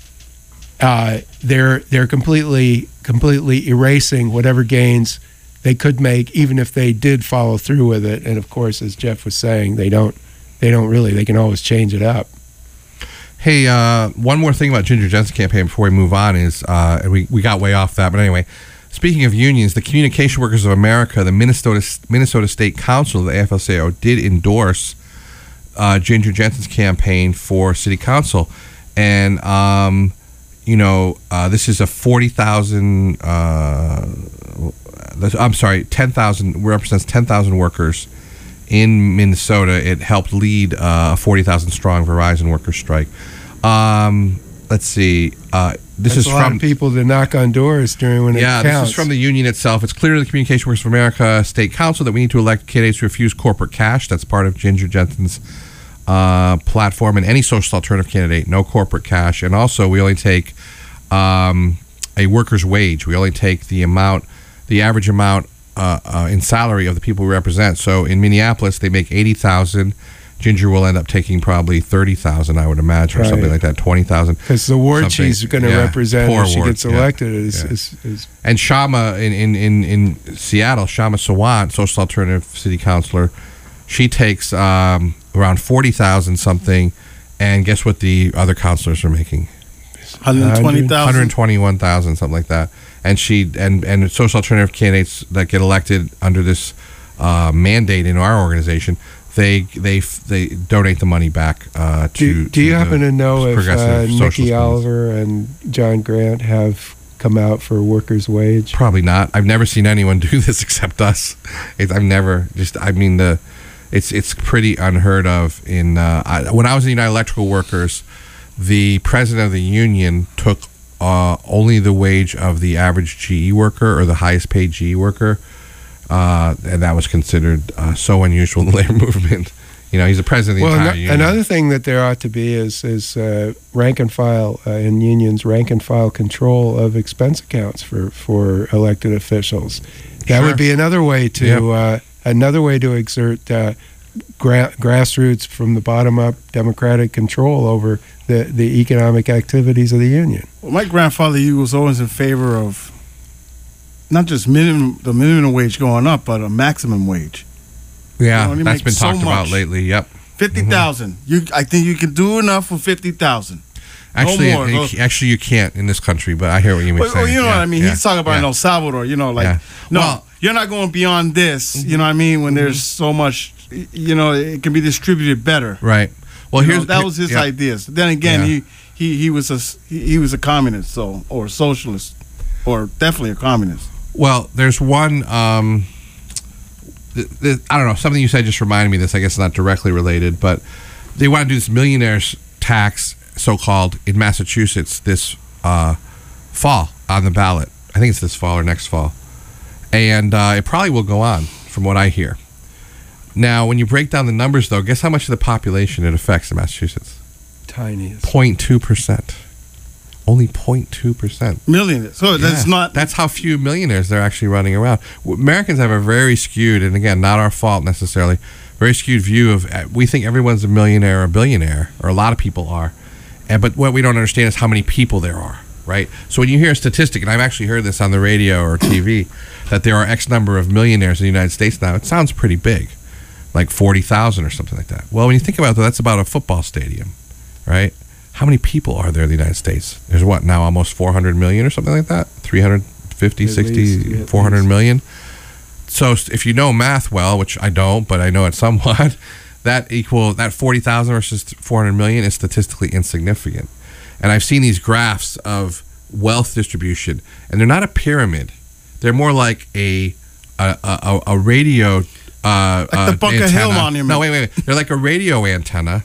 uh, they're they're completely completely erasing whatever gains they could make, even if they did follow through with it. And of course, as Jeff was saying, they don't they don't really. They can always change it up. Hey, uh, one more thing about Ginger Jensen's campaign before we move on is, uh, and we, we got way off that, but anyway, speaking of unions, the Communication Workers of America, the Minnesota Minnesota State Council, the A F L C I O, did endorse uh, Ginger Jensen's campaign for city council. And, um, you know, uh, this is a forty thousand, uh, I'm sorry, ten thousand, represents ten thousand workers in Minnesota. It helped lead uh, a forty thousand strong Verizon workers strike. Um, let's see. Uh, this That's is a from lot of people to knock on doors during when yeah. it counts. This is from the union itself. It's clear to the Communication Workers of America State Council that we need to elect candidates who refuse corporate cash. That's part of Ginger Jensen's uh, platform, and any social alternative candidate, no corporate cash. And also, we only take um, a worker's wage. We only take the amount, the average amount uh, uh, in salary of the people we represent. So in Minneapolis, they make eighty thousand. Ginger will end up taking probably thirty thousand, I would imagine, right. or something like that, twenty thousand. Because the ward she's going to yeah, represent if she ward, gets elected yeah, is, yeah. is, is and Shama in, in, in, in Seattle, Shama Sawant, social alternative city councilor, she takes um, around forty thousand something, and guess what the other councilors are making? one hundred twenty thousand one hundred twenty-one thousand, something like that. And she and and social alternative candidates that get elected under this uh, mandate in our organization, they they they donate the money back uh, to. Do, do you to happen to know if uh, Nikki movements. Oliver and John Grant have come out for workers' wage? Probably not. I've never seen anyone do this except us. It, I've never just. I mean the, it's it's pretty unheard of. In uh, I, when I was in the United Electrical Workers, the president of the union took uh, only the wage of the average G E worker or the highest paid G E worker. Uh, and that was considered uh, so unusual in the labor movement. You know, he's the president of the well, entire no, union. Another thing that there ought to be is is uh, rank and file uh, in unions, rank and file control of expense accounts for, for elected officials. That Sure. would be another way to Yep. uh, another way to exert uh, gra- grassroots from the bottom up democratic control over the, the economic activities of the union. Well, my grandfather, he was always in favor of not just minimum the minimum wage going up, but a maximum wage. yeah, You know, that's make been so talked about much. lately. Yep. Fifty thousand. You, I think you can do enough for fifty thousand. Actually, no more. you- Those- actually, you can't in this country. But I hear what you mean. Well, well, you know yeah, what I mean. yeah, He's talking about yeah. in El Salvador. You know, like Yeah. no, Well- you're not going beyond this. You know what I mean? When there's so much, you know, it can be distributed better. Right. Well, You know, here's that was his yeah. ideas. Then again, Yeah. he, he he was a he, he was a communist, so or socialist, or definitely a communist. Well, there's one. Um, th- th- I don't know. Something you said just reminded me of this. I guess it's not directly related, but they want to do this millionaires tax, so-called, in Massachusetts this uh, fall on the ballot. I think it's this fall or next fall. And uh, it probably will go on, from what I hear. Now, when you break down the numbers, though, guess how much of the population it affects in Massachusetts? Tiniest. zero point two percent. Only zero point two percent. Millionaires. So that's Yeah. not. That's how few millionaires there are actually running around. Americans have a very skewed, and again, not our fault necessarily, very skewed view of, uh, we think everyone's a millionaire or a billionaire, or a lot of people are. And But what we don't understand is how many people there are, right? So when you hear a statistic, and I've actually heard this on the radio or T V, that there are X number of millionaires in the United States now, it sounds pretty big, like forty thousand or something like that. Well, when you think about it, that's about a football stadium, right? How many people are there in the United States? There's what, now almost four hundred million or something like that? three hundred fifty, At sixty, least, yeah, at four hundred least. million? So if you know math well, which I don't, but I know it somewhat, that equal, that forty thousand versus four hundred million is statistically insignificant. And I've seen these graphs of wealth distribution, and they're not a pyramid. They're more like a a, a, a radio uh, Like the uh, Bunker antenna. Hill Monument. No, wait, wait, wait. They're like a radio antenna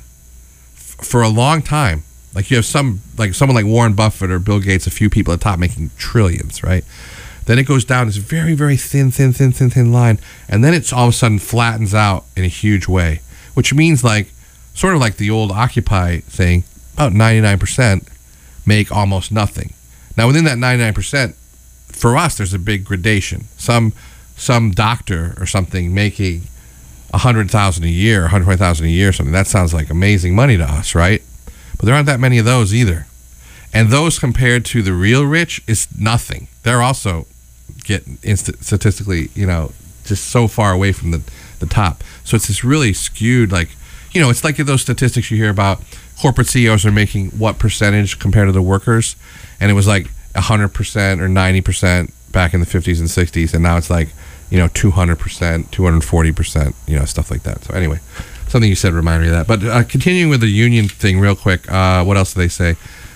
f- for a long time. Like you have some, like someone like Warren Buffett or Bill Gates, a few people at the top making trillions, right? Then it goes down this very, very thin, thin, thin, thin, thin line, and then it's all of a sudden flattens out in a huge way, which means like, sort of like the old Occupy thing, about ninety-nine percent make almost nothing. Now within that ninety-nine percent, for us, there's a big gradation. Some some doctor or something making one hundred thousand dollars a year, one hundred twenty thousand dollars a year or something, that sounds like amazing money to us, right? But there aren't that many of those either. And those compared to the real rich is nothing. They're also getting inst- statistically, you know, just so far away from the, the top. So it's this really skewed, like, you know, it's like those statistics you hear about corporate C E Os are making what percentage compared to the workers. And it was like one hundred percent or ninety percent back in the fifties and sixties. And now it's like, you know, two hundred percent, two hundred forty percent, you know, stuff like that. So anyway, something you said reminded me of that. But uh, continuing with the union thing real quick, uh, what else do they say?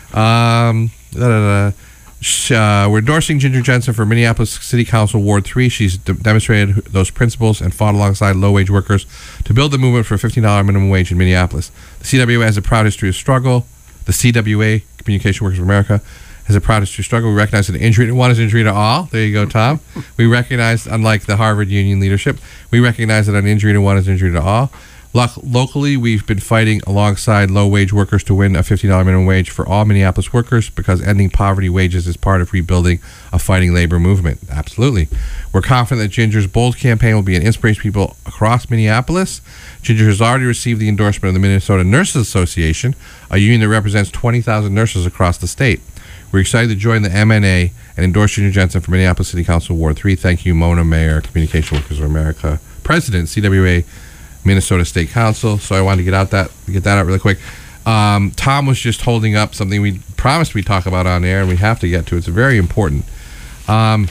Um, da, da, da. Uh, we're endorsing Ginger Jensen for Minneapolis City Council Ward three. She's de- demonstrated those principles and fought alongside low-wage workers to build the movement for a fifteen dollars minimum wage in Minneapolis. The C W A has a proud history of struggle. The C W A, Communication Workers of America, has a proud history of struggle. We recognize that injury to one is injury to all. There you go, Tom. We recognize, unlike the Harvard Union leadership, we recognize that an injury to one is injury to all. Lo- locally, we've been fighting alongside low-wage workers to win a fifteen dollars minimum wage for all Minneapolis workers because ending poverty wages is part of rebuilding a fighting labor movement. Absolutely. We're confident that Ginger's bold campaign will be an inspiration to people across Minneapolis. Ginger has already received the endorsement of the Minnesota Nurses Association, a union that represents twenty thousand nurses across the state. We're excited to join the M N A and endorse Ginger Jensen for Minneapolis City Council Ward three. Thank you, Mona Mayer, Communication Workers of America, President, C W A, Minnesota State Council. So I wanted to get out that get that out really quick. Um, Tom was just holding up something we promised we'd talk about on air, and we have to get to. It's very important. Um,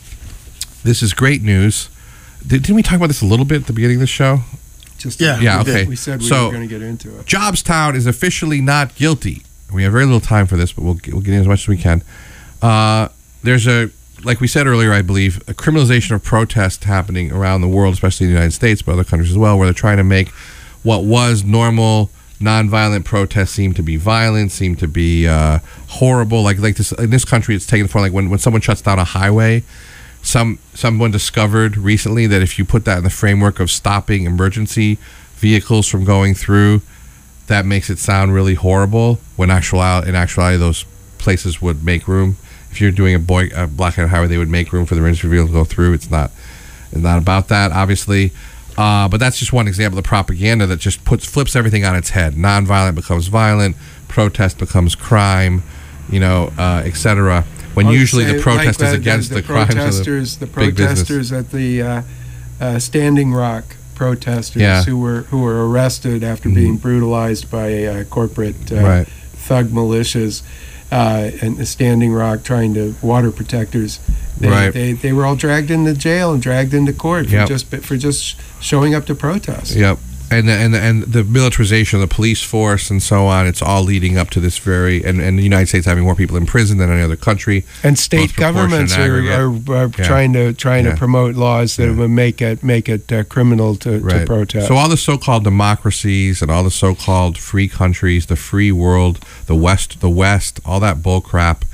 this is great news. Did, didn't we talk about this a little bit at the beginning of the show? Just Yeah, Yeah, we okay. did. We said we So- were going to get into it. Jobstown is officially not guilty. We have very little time for this, but we'll get, we'll get in as much as we can. Uh, there's a, like we said earlier, I believe, a criminalization of protest happening around the world, especially in the United States, but other countries as well, where they're trying to make what was normal, nonviolent protests seem to be violent, seem to be uh, horrible. Like like this in this country, it's taken for like when, when someone shuts down a highway. Some someone discovered recently that if you put that in the framework of stopping emergency vehicles from going through, that makes it sound really horrible. When actual in actuality, those places would make room. If you're doing a, boy, a blackout highway, they would make room for the emergency vehicle to go through. It's not, it's not about that, obviously. Uh, but that's just one example of propaganda that just puts flips everything on its head. Nonviolent becomes violent. Protest becomes crime. You know, uh, et cetera. When I'll usually say, the protest like, is uh, against the, crimes of protesters, the, the big business. protesters at the uh, uh, Standing Rock protesters Yeah. who were who were arrested after Mhm. being brutalized by uh, corporate uh, Right. thug militias uh, and the Standing Rock trying to water protectors. They, Right. they they were all dragged into jail and dragged into court for Yep. just for just showing up to protest. Yep. And the, and the, and the militarization of the police force and so on, it's all leading up to this very, and, and the United States having more people in prison than any other country. And state Both proportion governments and are, are, aggregate. are Yeah. trying to trying Yeah. to promote laws that Yeah. would make it make it uh, criminal to, to protest. So all the so-called democracies and all the so-called free countries, the free world, the West, the West, all that bull crap,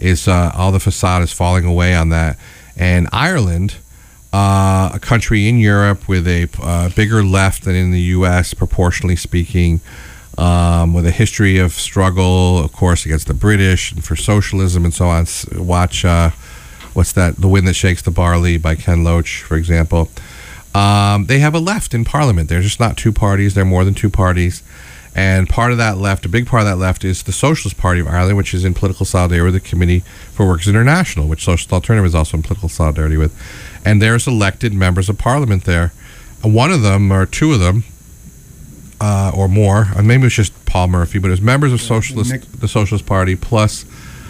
is uh, all the facade is falling away on that. And Ireland, uh, a country in Europe with a uh, bigger left than in the U S, proportionally speaking, um, with a history of struggle, of course, against the British and for socialism and so on. Watch, uh, what's that? The Wind That Shakes the Barley by Ken Loach, for example. Um, they have a left in Parliament. They're just not two parties. They're more than two parties. And part of that left, a big part of that left, is the Socialist Party of Ireland, which is in political solidarity with the Committee for Workers International, which Socialist Alternative is also in political solidarity with. And there's elected members of Parliament there. And one of them, or two of them, uh, or more, and maybe it was just Paul Murphy, but it was members of Socialist, Nick- the Socialist Party, plus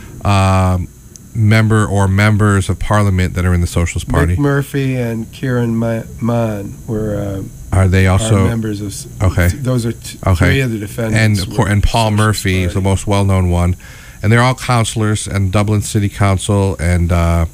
um, member or members of Parliament that are in the Socialist Party. Mick Murphy and Kieran Ma- Mann were uh, Are they also are members of. Okay. Those are t- Okay. three of the defendants. and of were course, and Paul Socialist Murphy is the Party. most well-known one, and they're all councillors and Dublin City Council, and uh,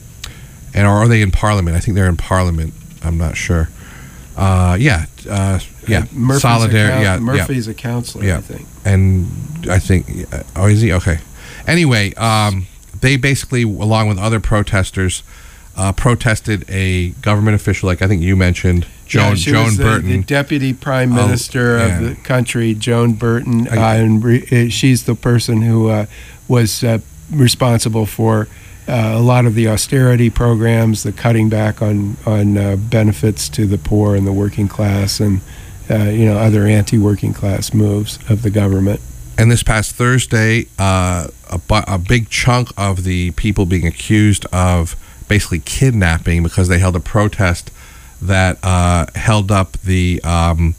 and or are they in Parliament? I think they're in Parliament. I'm not sure. Uh, yeah, uh, yeah, Uh, Murphy's solidarity. A Yeah, coun- Murphy's a counselor, Yeah. I think. and I think oh, is he okay? Anyway, um, they basically, along with other protesters, uh, protested a government official, like I think you mentioned, Joan yeah, she Joan was the, Burton. the deputy prime Oh, minister yeah. of the country, Joan Burton, uh, I- and re- uh, she's the person who uh, was uh, responsible for uh, a lot of the austerity programs, the cutting back on on uh, benefits to the poor and the working class, and uh, you know other anti-working class moves of the government. And this past Thursday, uh, a, bu- a big chunk of the people being accused of basically kidnapping, because they held a protest that uh, held up the um,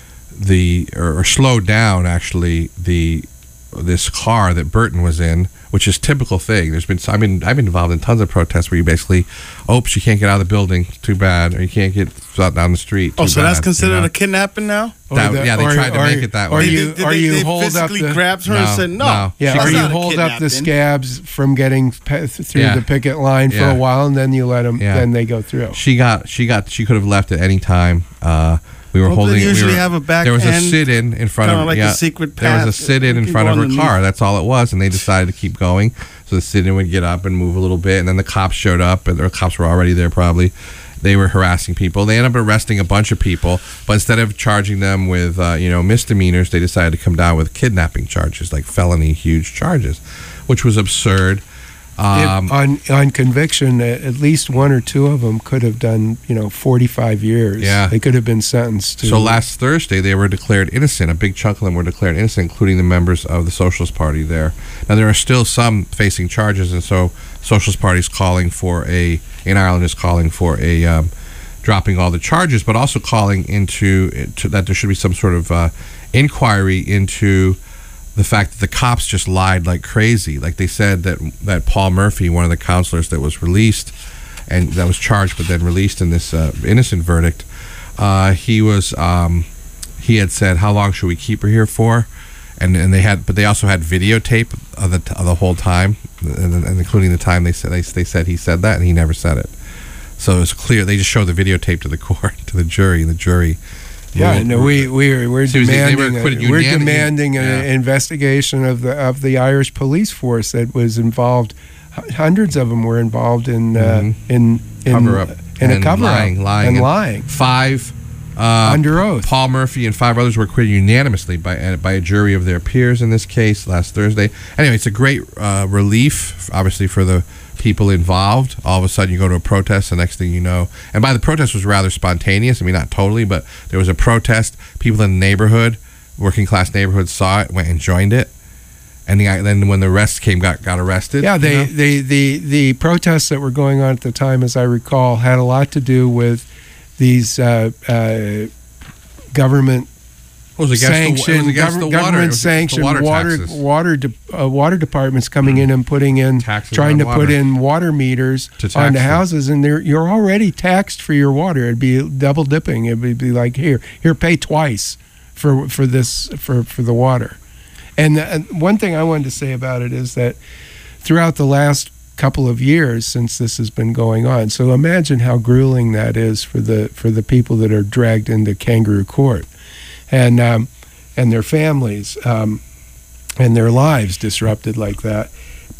the or, or slowed down actually the this car that Burton was in, which is typical thing. There's been I've been I've been involved in tons of protests where you basically, oops, you can't get out of the building, too bad, or you can't get out down the street. Oh, too so bad, that's considered you know? a kidnapping now? That- Or the- yeah, they or- tried to or- make it that or way. They you, did- did or they- you they hold up physically the grabbed her No, and said no. no. yeah, that's or you not a hold up the kidnapping. scabs from getting pe- through Yeah. the picket line for Yeah. a while, and then you let them. Yeah. Then they go through. She got, she got, she could have left at any time. Uh, we were Well, they holding. usually we were, have a back There was a end, sit-in in front kinda of. like a yeah, secret There was a path. sit-in in You front go of her underneath. car. That's all it was, and they decided to keep going. So the sit-in would get up and move a little bit, and then the cops showed up, and the cops were already there probably. They were harassing people. They ended up arresting a bunch of people, but instead of charging them with uh, you know misdemeanors, they decided to come down with kidnapping charges, like felony huge charges, which was absurd. Um, If on on conviction, a- at least one or two of them could have done, you know, forty-five years. Yeah. They could have been sentenced to. So last Thursday, they were declared innocent. A big chunk of them were declared innocent, including the members of the Socialist Party there. Now, there are still some facing charges, and so Socialist Party is calling for a, in Ireland, is calling for a um, dropping all the charges, but also calling into to, that there should be some sort of uh, inquiry into the fact that the cops just lied like crazy. Like they said that that Paul Murphy, one of the counselors that was released and that was charged but then released in this uh, innocent verdict, uh, he was um, he had said, "How long should we keep her here for?" And and they had, but they also had videotape of the of the whole time, and, and including the time they said they, they said he said that, and he never said it. So it was clear. They just showed the videotape to the court, to the jury, and the jury. Yeah, ruled- no, we we're we're Seriously, they were demanding a, acquitted we're unanim- demanding an yeah. investigation of the of the Irish police force that was involved. H- Hundreds of them were involved in uh, Mhm. in in cover up in a and cover lying, up lying, and and lying Five uh, under oath. Paul Murphy and five others were acquitted unanimously by uh, by a jury of their peers in this case last Thursday. Anyway, it's a great uh, relief, obviously, for the people involved. All of a sudden, you go to a protest, the next thing you know, and by the protest was rather spontaneous. I mean, not totally, but there was a protest. People in the neighborhood, working class neighborhood, saw it, went and joined it, and the, then when the rest came, got got arrested. Yeah, they, you know? they, the the protests that were going on at the time, as I recall, had a lot to do with these uh, uh, government It was against the, it was sanctioned, against government, the water, government it was against the sanctioned water water taxes. water de, uh, water departments coming in and putting in Taxes trying on to water. put in water meters To tax on the them. houses, and they're, you're already taxed for your water. It'd be double dipping. It would be like here here pay twice for for this for for the water. And, the, and one thing I wanted to say about it is that throughout the last couple of years since this has been going on, so imagine how grueling that is for the for the people that are dragged into kangaroo court, and um, and their families, um, and their lives disrupted like that. But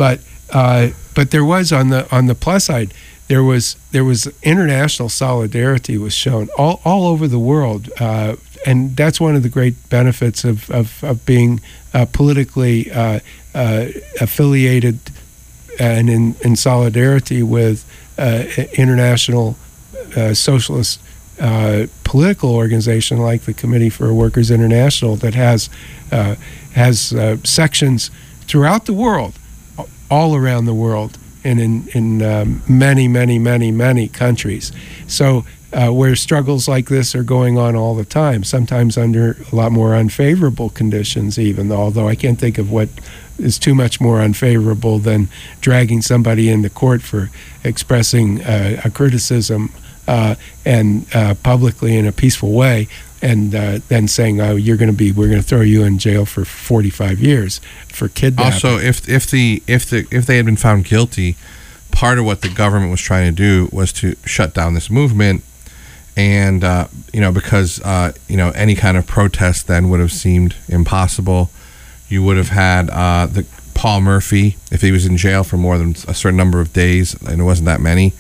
uh, but there was on the on the plus side, there was there was international solidarity was shown all all over the world, uh, and that's one of the great benefits of of, of being uh, politically uh, uh, affiliated and in, in solidarity with uh, international uh, socialist uh, political organization like the Committee for Workers International that has uh, has uh, sections throughout the world, all around the world, and in in um, many many many many countries. So uh, where struggles like this are going on all the time, sometimes under a lot more unfavorable conditions, even although I can't think of what is too much more unfavorable than dragging somebody into court for expressing uh, a criticism uh, and uh, publicly in a peaceful way, and uh, then saying, "Oh, you're going to be, we're going to throw you in jail for forty-five years for kidnapping." Also, if if the if the if they had been found guilty, part of what the government was trying to do was to shut down this movement, and uh, you know, because uh, you know, any kind of protest then would have seemed impossible. You would have had uh, the Paul Murphy, if he was in jail for more than a certain number of days, and it wasn't that many,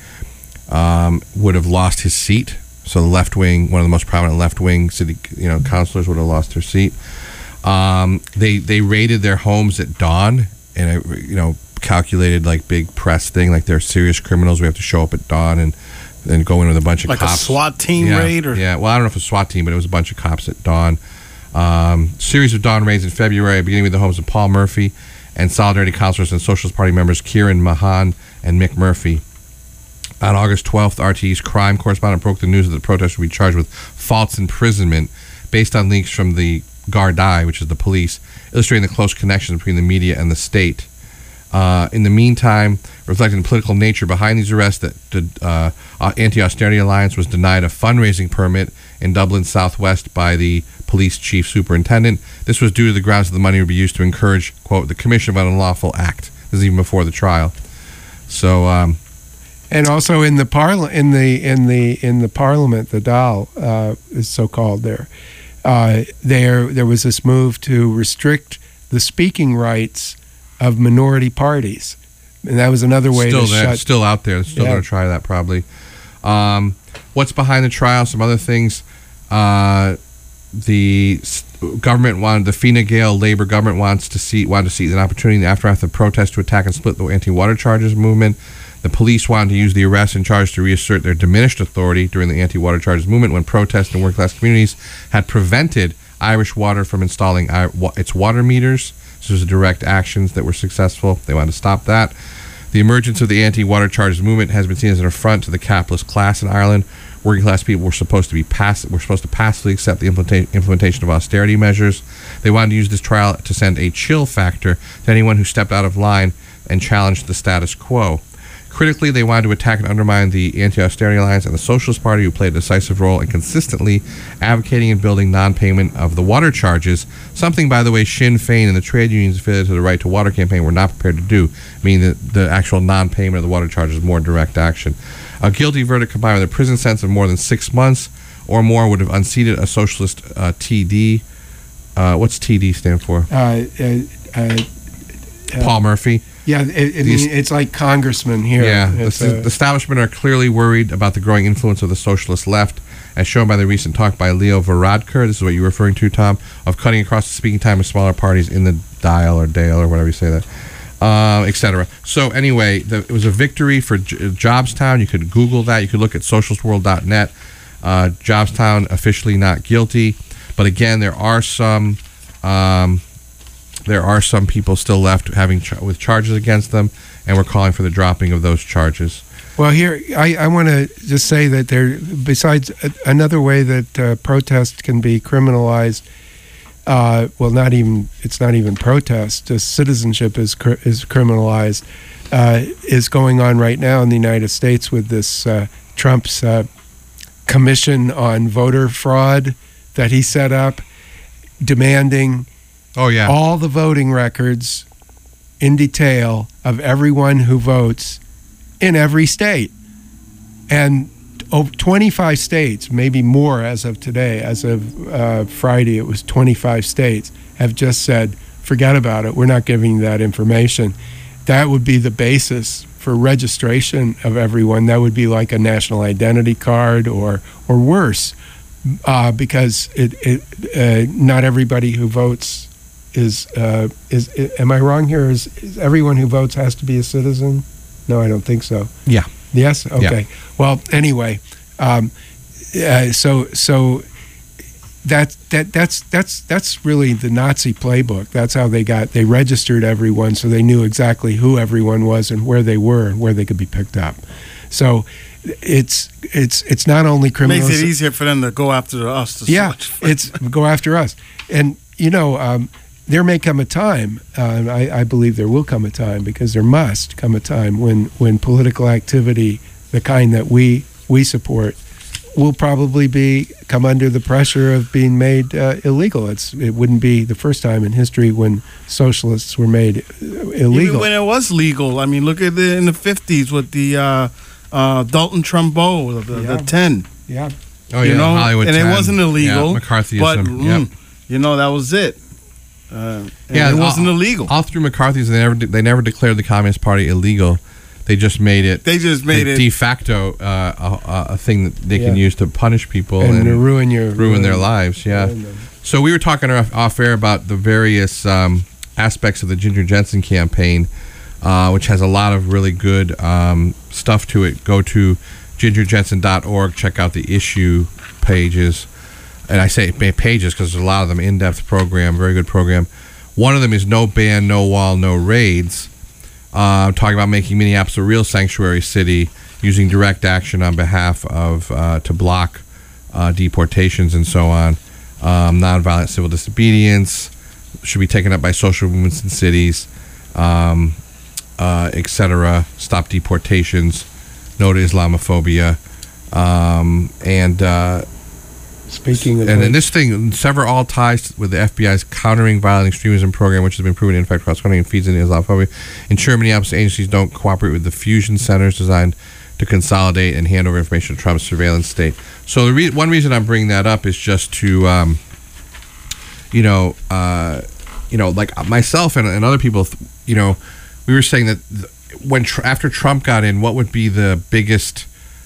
um, would have lost his seat. So the left wing, one of the most prominent left wing city, you know, councilors would have lost their seat. Um, they they raided their homes at dawn, and it, you know, calculated like big press thing, like they're serious criminals. We have to show up at dawn and then go in with a bunch of like cops. Like a SWAT team yeah, raid, or yeah. Well, I don't know if it's a SWAT team, but it was a bunch of cops at dawn. Um, series of dawn raids in February, beginning with the homes of Paul Murphy and Solidarity councilors and Socialist Party members Kieran Mahan and Mick Murphy. On August twelfth, R T E's crime correspondent broke the news that the protesters would be charged with false imprisonment based on leaks from the Gardaí, which is the police, illustrating the close connection between the media and the state. Uh, in the meantime, reflecting the political nature behind these arrests, that the uh, Anti-Austerity Alliance was denied a fundraising permit in Dublin Southwest by the police chief superintendent. This was due to the grounds that the money would be used to encourage, quote, the commission of an unlawful act. This is even before the trial. So, um, and also in the parla- in the in the in the parliament, the Dáil uh, is so called there. Uh, there there was this move to restrict the speaking rights of minority parties, and that was another way still to there, shut. Still out there. Still Yeah. going to try that probably. Um, what's behind the trial? Some other things. Uh, the s- government wanted the Fine Gael Labour government wants to see wanted to seize an opportunity in the aftermath of protests to attack and split the anti-water charges movement. The police wanted to use the arrest and charge to reassert their diminished authority during the anti-water charges movement when protests in working-class communities had prevented Irish Water from installing I- wa- its water meters. So there's direct actions that were successful. They wanted to stop that. The emergence of the anti-water charges movement has been seen as an affront to the capitalist class in Ireland. Working class people were supposed to be pass- were supposed to passively accept the implementa- implementation of austerity measures. They wanted to use this trial to send a chill factor to anyone who stepped out of line and challenged the status quo. Critically, they wanted to attack and undermine the Anti-Austerity Alliance and the Socialist Party, who played a decisive role in consistently advocating and building non-payment of the water charges, something, by the way, Sinn Féin and the trade unions affiliated to the Right to Water campaign were not prepared to do, meaning that the actual non-payment of the water charges is more direct action. A guilty verdict combined with a prison sentence of more than six months or more would have unseated a socialist uh, T D. Uh, what's T D stand for? Uh, uh, uh, Paul Murphy. Yeah, it, it, These- it's like congressmen here. Yeah, the, It's, the uh, establishment are clearly worried about the growing influence of the socialist left, as shown by the recent talk by Leo Varadkar, this is what you're referring to, Tom, of cutting across the speaking time of smaller parties in the Dáil or Dale or whatever you say that, uh, et cetera. So anyway, the, it was a victory for J- Jobstown. You could Google that. You could look at socialist world dot net. Uh, Jobstown officially not guilty, but again, there are some... Um, There are some people still left having ch- with charges against them, and we're calling for the dropping of those charges. Well, here I, I want to just say that there, besides a, another way that uh, protest can be criminalized. Uh, well, not even it's not even protest. Just citizenship is cr- is criminalized. Uh, is going on right now in the United States with this uh, Trump's uh, commission on voter fraud that he set up, demanding. Oh yeah, all the voting records in detail of everyone who votes in every state. And oh, twenty-five states, maybe more as of today, as of uh, Friday, it was twenty-five states, have just said, forget about it, we're not giving you that information. that would be the basis for registration of everyone. That would be like a national identity card, or or worse, uh, because it, it uh, not everybody who votes is uh, is. Am I wrong here? Is, is everyone who votes has to be a citizen? No, I don't think so. Yeah. Yes. Okay. Yeah. Well, anyway, um, uh, so so. That that that's that's that's really the Nazi playbook. That's how they got they registered everyone, so they knew exactly who everyone was and where they were and where they could be picked up. So it's it's it's not only criminals. Makes it easier for them to go after us. To yeah, search. it's go after us. And you know, um, there may come a time. Uh, I, I believe there will come a time, because there must come a time when when political activity, the kind that we we support, will probably be come under the pressure of being made uh, illegal. It's it wouldn't be the first time in history when socialists were made uh, illegal. Even when it was legal. I mean, look at the in the fifties with the uh, uh, Dalton Trumbo, the, Yeah. the ten. Yeah. Oh you yeah, know, Hollywood and ten. it wasn't illegal. Yeah, McCarthyism. But yep. mm, you know, that was it. Uh, and Yeah, it wasn't all, illegal. All through McCarthyism, they never de- they never declared the Communist Party illegal. They just made it. They just made de, it de facto uh, a, a thing that they can Yeah. use to punish people And, and, to ruin your ruin their lives. Yeah. ruin them. So we were talking off, off air about the various um, aspects of the Ginger Jensen campaign, uh, which has a lot of really good um, stuff to it. Go to ginger jensen dot org, check out the issue pages. And I say pages because there's a lot of them. In-depth program, very good program. One of them is No Ban, No Wall, No Raids. Uh, talking about making Minneapolis a real sanctuary city, using direct action on behalf of uh, to block uh, deportations and so on. Um, nonviolent civil disobedience should be taken up by social movements in cities, um, uh, et cetera. Stop deportations. No to Islamophobia, um, and. Uh, Speaking of and in this thing, sever all ties with the F B I's Countering Violent Extremism program, which has been proven in effect cross-country and feeds into Islamophobia. Ensure Minneapolis agencies don't cooperate with the fusion centers designed to consolidate and hand over information to Trump's surveillance state. So the re- one reason I'm bringing that up is just to, um, you know, uh, you know, like myself and, and other people, you know, we were saying that when tr- after Trump got in, what would be the biggest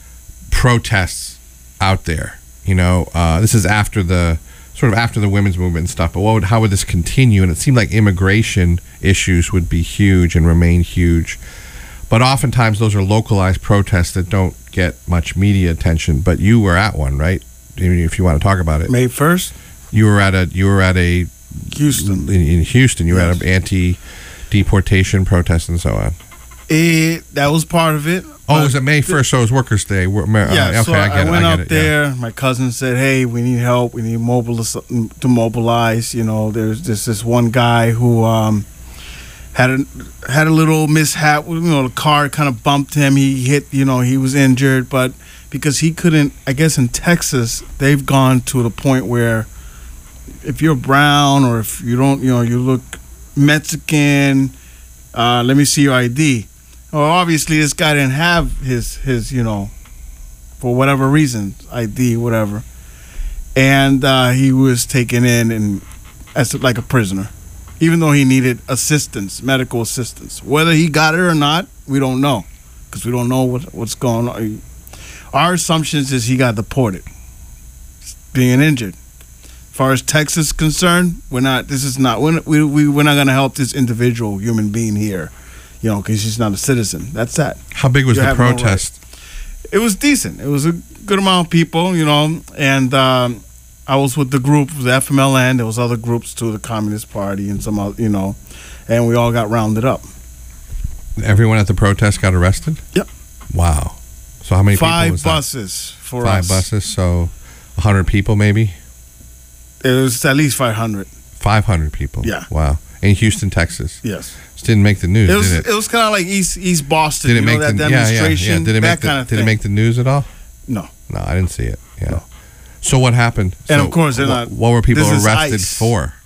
protests out there? You know, uh, this is after the sort of after the women's movement and stuff. But what would, how would this continue? And it seemed like immigration issues would be huge and remain huge. But oftentimes those are localized protests that don't get much media attention. But you were at one, right? If you want to talk about it, May first, you were at a you were at a Houston. in, in Houston. You were Yes. at an anti-deportation protest and so on. It, that was part of it. Oh, But it was it May first? So it was Workers' Day. We're- uh, Yeah, okay, so I I, get it. went I out get it, yeah. there. My cousin said, "Hey, we need help. We need mobilize to mobilize." You know, there's just this one guy who um, had a had a little mishap. You know, the car kind of bumped him. He hit. You know, he was injured, but because he couldn't, I guess in Texas they've gone to the point where if you're brown or if you don't, you know, you look Mexican. Uh, let me see your I D. Well, obviously this guy didn't have his his you know, for whatever reason, I D, whatever, and uh, he was taken in and as like a prisoner, even though he needed assistance, medical assistance. Whether he got it or not, we don't know, because we don't know what what's going on. Our assumptions is he got deported, being injured. As far as Texas is concerned, we're not. This is not. We're, we we we're not going to help this individual human being here, you know, because he's not a citizen. That's that. How big was You the have no right. protest? It was decent. It was a good amount of people, you know, and um, I was with the group, the F M L N. There was other groups too, the Communist Party and some other, you know, and we all got rounded up. Everyone at the protest got arrested? Yep. Wow. So how many people Five was that? buses for Five us. buses, so one hundred people maybe? It was at least five hundred. five hundred people. Yeah. Wow. In Houston, Texas. Yes. Just didn't make the news, It was did it? it was kind of like East East Boston. Did it you make know, that the yeah, yeah, demonstration? yeah. Did it that make the, kind of Did thing. it make the news at all? No. No, I didn't see it. Yeah. No. So what happened? And So of course, they're wh- not- what were people this is arrested ICE. for?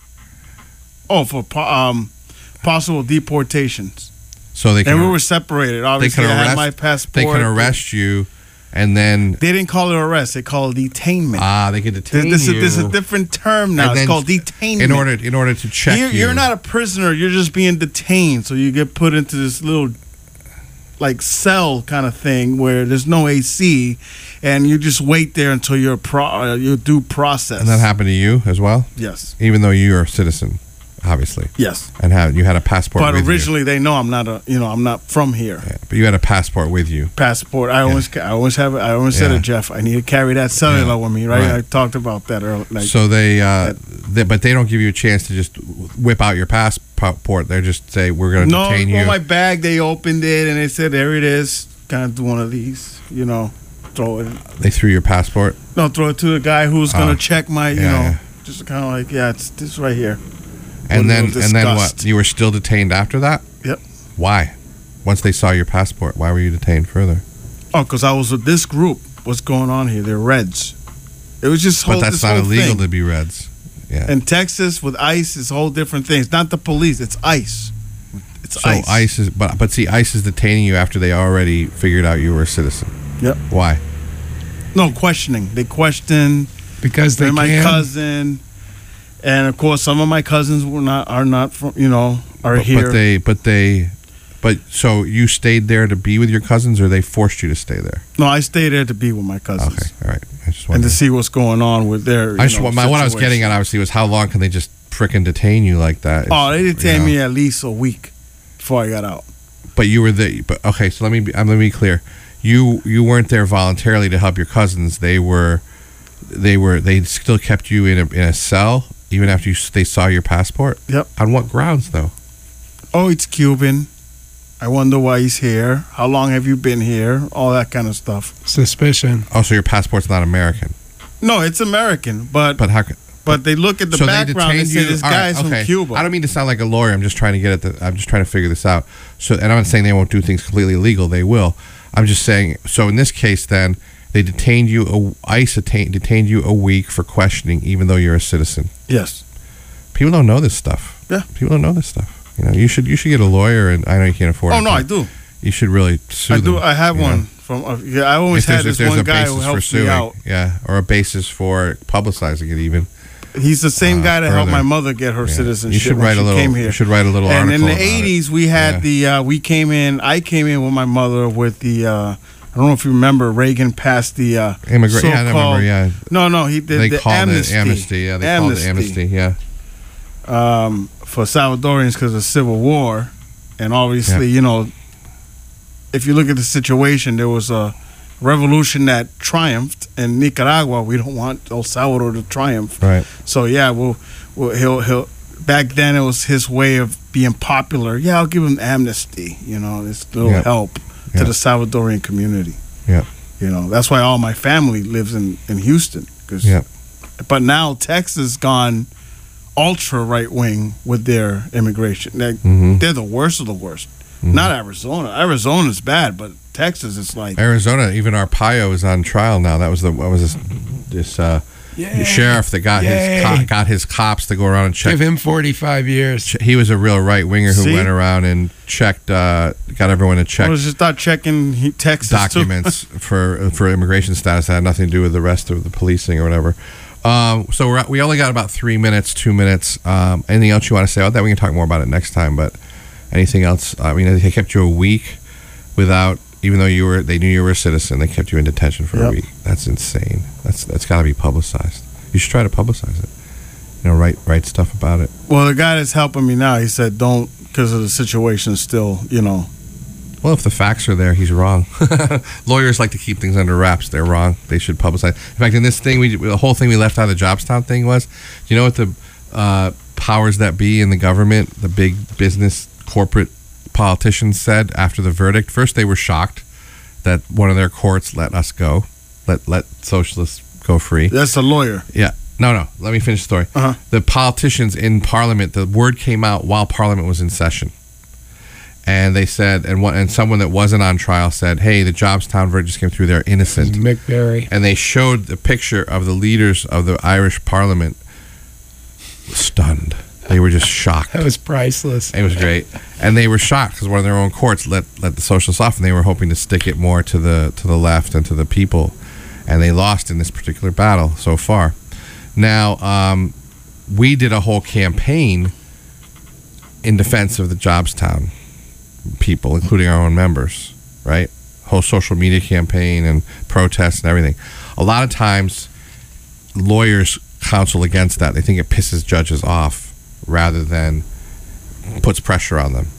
Oh, for po- um, possible deportations. So they can And we were separated. they Obviously, can I arrest had my passport. they can arrest you and then They didn't call it arrest. They call it detainment. ah, they could detain this, this, you. is, this is a different term now. And It's then called detainment. in order in order to check you're, you. you're not a prisoner. You're just being detained. So you get put into this little, like, cell kind of thing where there's no A C, and you just wait there until you're pro, uh, your due process. And that happened to you as well, Yes. even though you're a citizen, obviously, Yes. and have you had a passport. But with you. originally they know I'm not a. You know, I'm not from here. Yeah, but you had a passport with you. Passport. I always. I always have. it. I always said Yeah. it, Jeff. I need to carry that cellular Yeah. with me. Right? Right. I talked about that earlier. Like, So they, uh, they, but they don't give you a chance to just whip out your passport. They just say we're going to no, detain on you. my bag they opened it and they said, "There it is. Kind of do one of these. You know, throw it. They threw your passport. No, throw it to the guy who's Oh. gonna check my. You Yeah, know, yeah. just kind of like, yeah, it's this right here. And With a then, little and then what? disgust. You were still detained after that? Yep. Why? Once they saw your passport, why were you detained further? Oh, because I was with this group. What's going on here? They're Reds. It was just. But whole, that's this not whole illegal thing. to be Reds. Yeah. In Texas, with ICE, it's a whole different thing. It's not the police. It's ICE. It's so ICE. ICE is, but but see, ICE is detaining you after they already figured out you were a citizen. Yep. Why? No questioning. They question. because they They're my can. cousin, and of course, some of my cousins were not are not from. You know, are But, here. but they, but they, but so you stayed there to be with your cousins, or they forced you to stay there? no, I stayed there to be with my cousins Okay, all right. I just and wanted to see what's going on with their. You I just know, want my what I was situation. getting at obviously was how long can they just frickin' detain you like that? Oh, they It's, detained you know. me at least a week before I got out. But you were the. But okay, so let me be, I'm let me be clear. You you weren't there voluntarily to help your cousins. They were, they were they still kept you in a in a cell even after you they saw your passport. Yep. On what grounds though? Oh, it's Cuban. I wonder why he's here. How long have you been here? All that kind of stuff. Suspicion. Oh, so your passport's not American. No, it's American, but but, But how? Can, they look at the so they background and detained say you. this All right, guy's okay. from Cuba. I don't mean to sound like a lawyer. I'm just trying to get at the. I'm just trying to figure this out. So, and I'm not saying they won't do things completely illegal. They will. I'm just saying. So in this case, then they detained you. A, ICE detained, detained you a week for questioning, even though you're a citizen. Yes. People don't know this stuff. Yeah. People don't know this stuff. You know, you should you should get a lawyer, and I know you can't afford Oh it. no, I but do. You should really sue I them. do. I have you know? one from. Uh, yeah, I always If there's, had if this there's one a guy basis who for helped me suing, out. yeah, or a basis for publicizing it, even. He's the same Uh, guy that helped further. my mother get her Yeah. citizenship. You should when write she a little. Came here. You should write a little And in article. the about it. eighties, we had Yeah. the. Uh, we came in. I came in with my mother with the. Uh, I don't know if you remember. Reagan passed the. Uh, Immigrant. Yeah, I so-called- remember. Yeah, No, no, he did they the called amnesty. it amnesty. Yeah, they called it amnesty. Yeah. Um, for Salvadorians because of civil war, and obviously, Yeah. you know, if you look at the situation, there was a revolution that triumphed in Nicaragua. We don't want El Salvador to triumph. Right. So yeah, we'll, we'll he'll he'll. Back then, it was his way of being popular. Yeah, I'll give him amnesty. You know, this little Yeah. help to Yeah. the Salvadorian community. Yeah. You know, that's why all my family lives in in Houston. 'Cause- Yeah. But now Texas gone ultra right wing with their immigration. They're, Mhm. they're the worst of the worst. Mhm. Not Arizona. Arizona's bad, but Texas is like. Arizona, even Arpaio is on trial now. That was the what was this this uh, Yay. sheriff that got Yay. his co- got his cops to go around and check. Give him forty-five years. He was a real right winger who See? went around and checked, uh, got everyone to I check was just start checking he, Texas documents for for immigration status that had nothing to do with the rest of the policing or whatever. Um, so we're, we only got about three minutes, two minutes. Um, anything else you want to say about that? We can talk more about it next time. But anything else? I mean, they kept you a week without, even though you were, they knew you were a citizen. They kept you in detention for a Yep. week. That's insane. That's that's got to be publicized. You should try to publicize it. You know, write write stuff about it. too. Well, the guy that's helping me now, he said, don't, because of the situation still, you know. Well, if the facts are there, he's wrong. Lawyers like to keep things under wraps. They're wrong. They should publicize. In fact, in this thing, we the whole thing we left out of the Jobstown thing was, do you know what the uh, powers that be in the government, the big business corporate politicians said after the verdict? First, they were shocked that one of their courts let us go, let let socialists go free. That's a lawyer. Yeah. No, no. Let me finish the story. Uh-huh. The politicians in Parliament, the word came out while Parliament was in session. And they said, and one, and someone that wasn't on trial said, hey, the Jobstown verdict just came through. They're innocent. Mick Berry. And they showed the picture of the leaders of the Irish Parliament stunned. They were just shocked. That was priceless. It was great, and they were shocked because one of their own courts let let the socialists off, and they were hoping to stick it more to the to the left and to the people, and they lost in this particular battle so far. Now, um, we did a whole campaign in defense of the Jobstown people, including our own members, right? Whole social media campaign and protests and everything. A lot of times, lawyers counsel against that. They think it pisses judges off rather than puts pressure on them.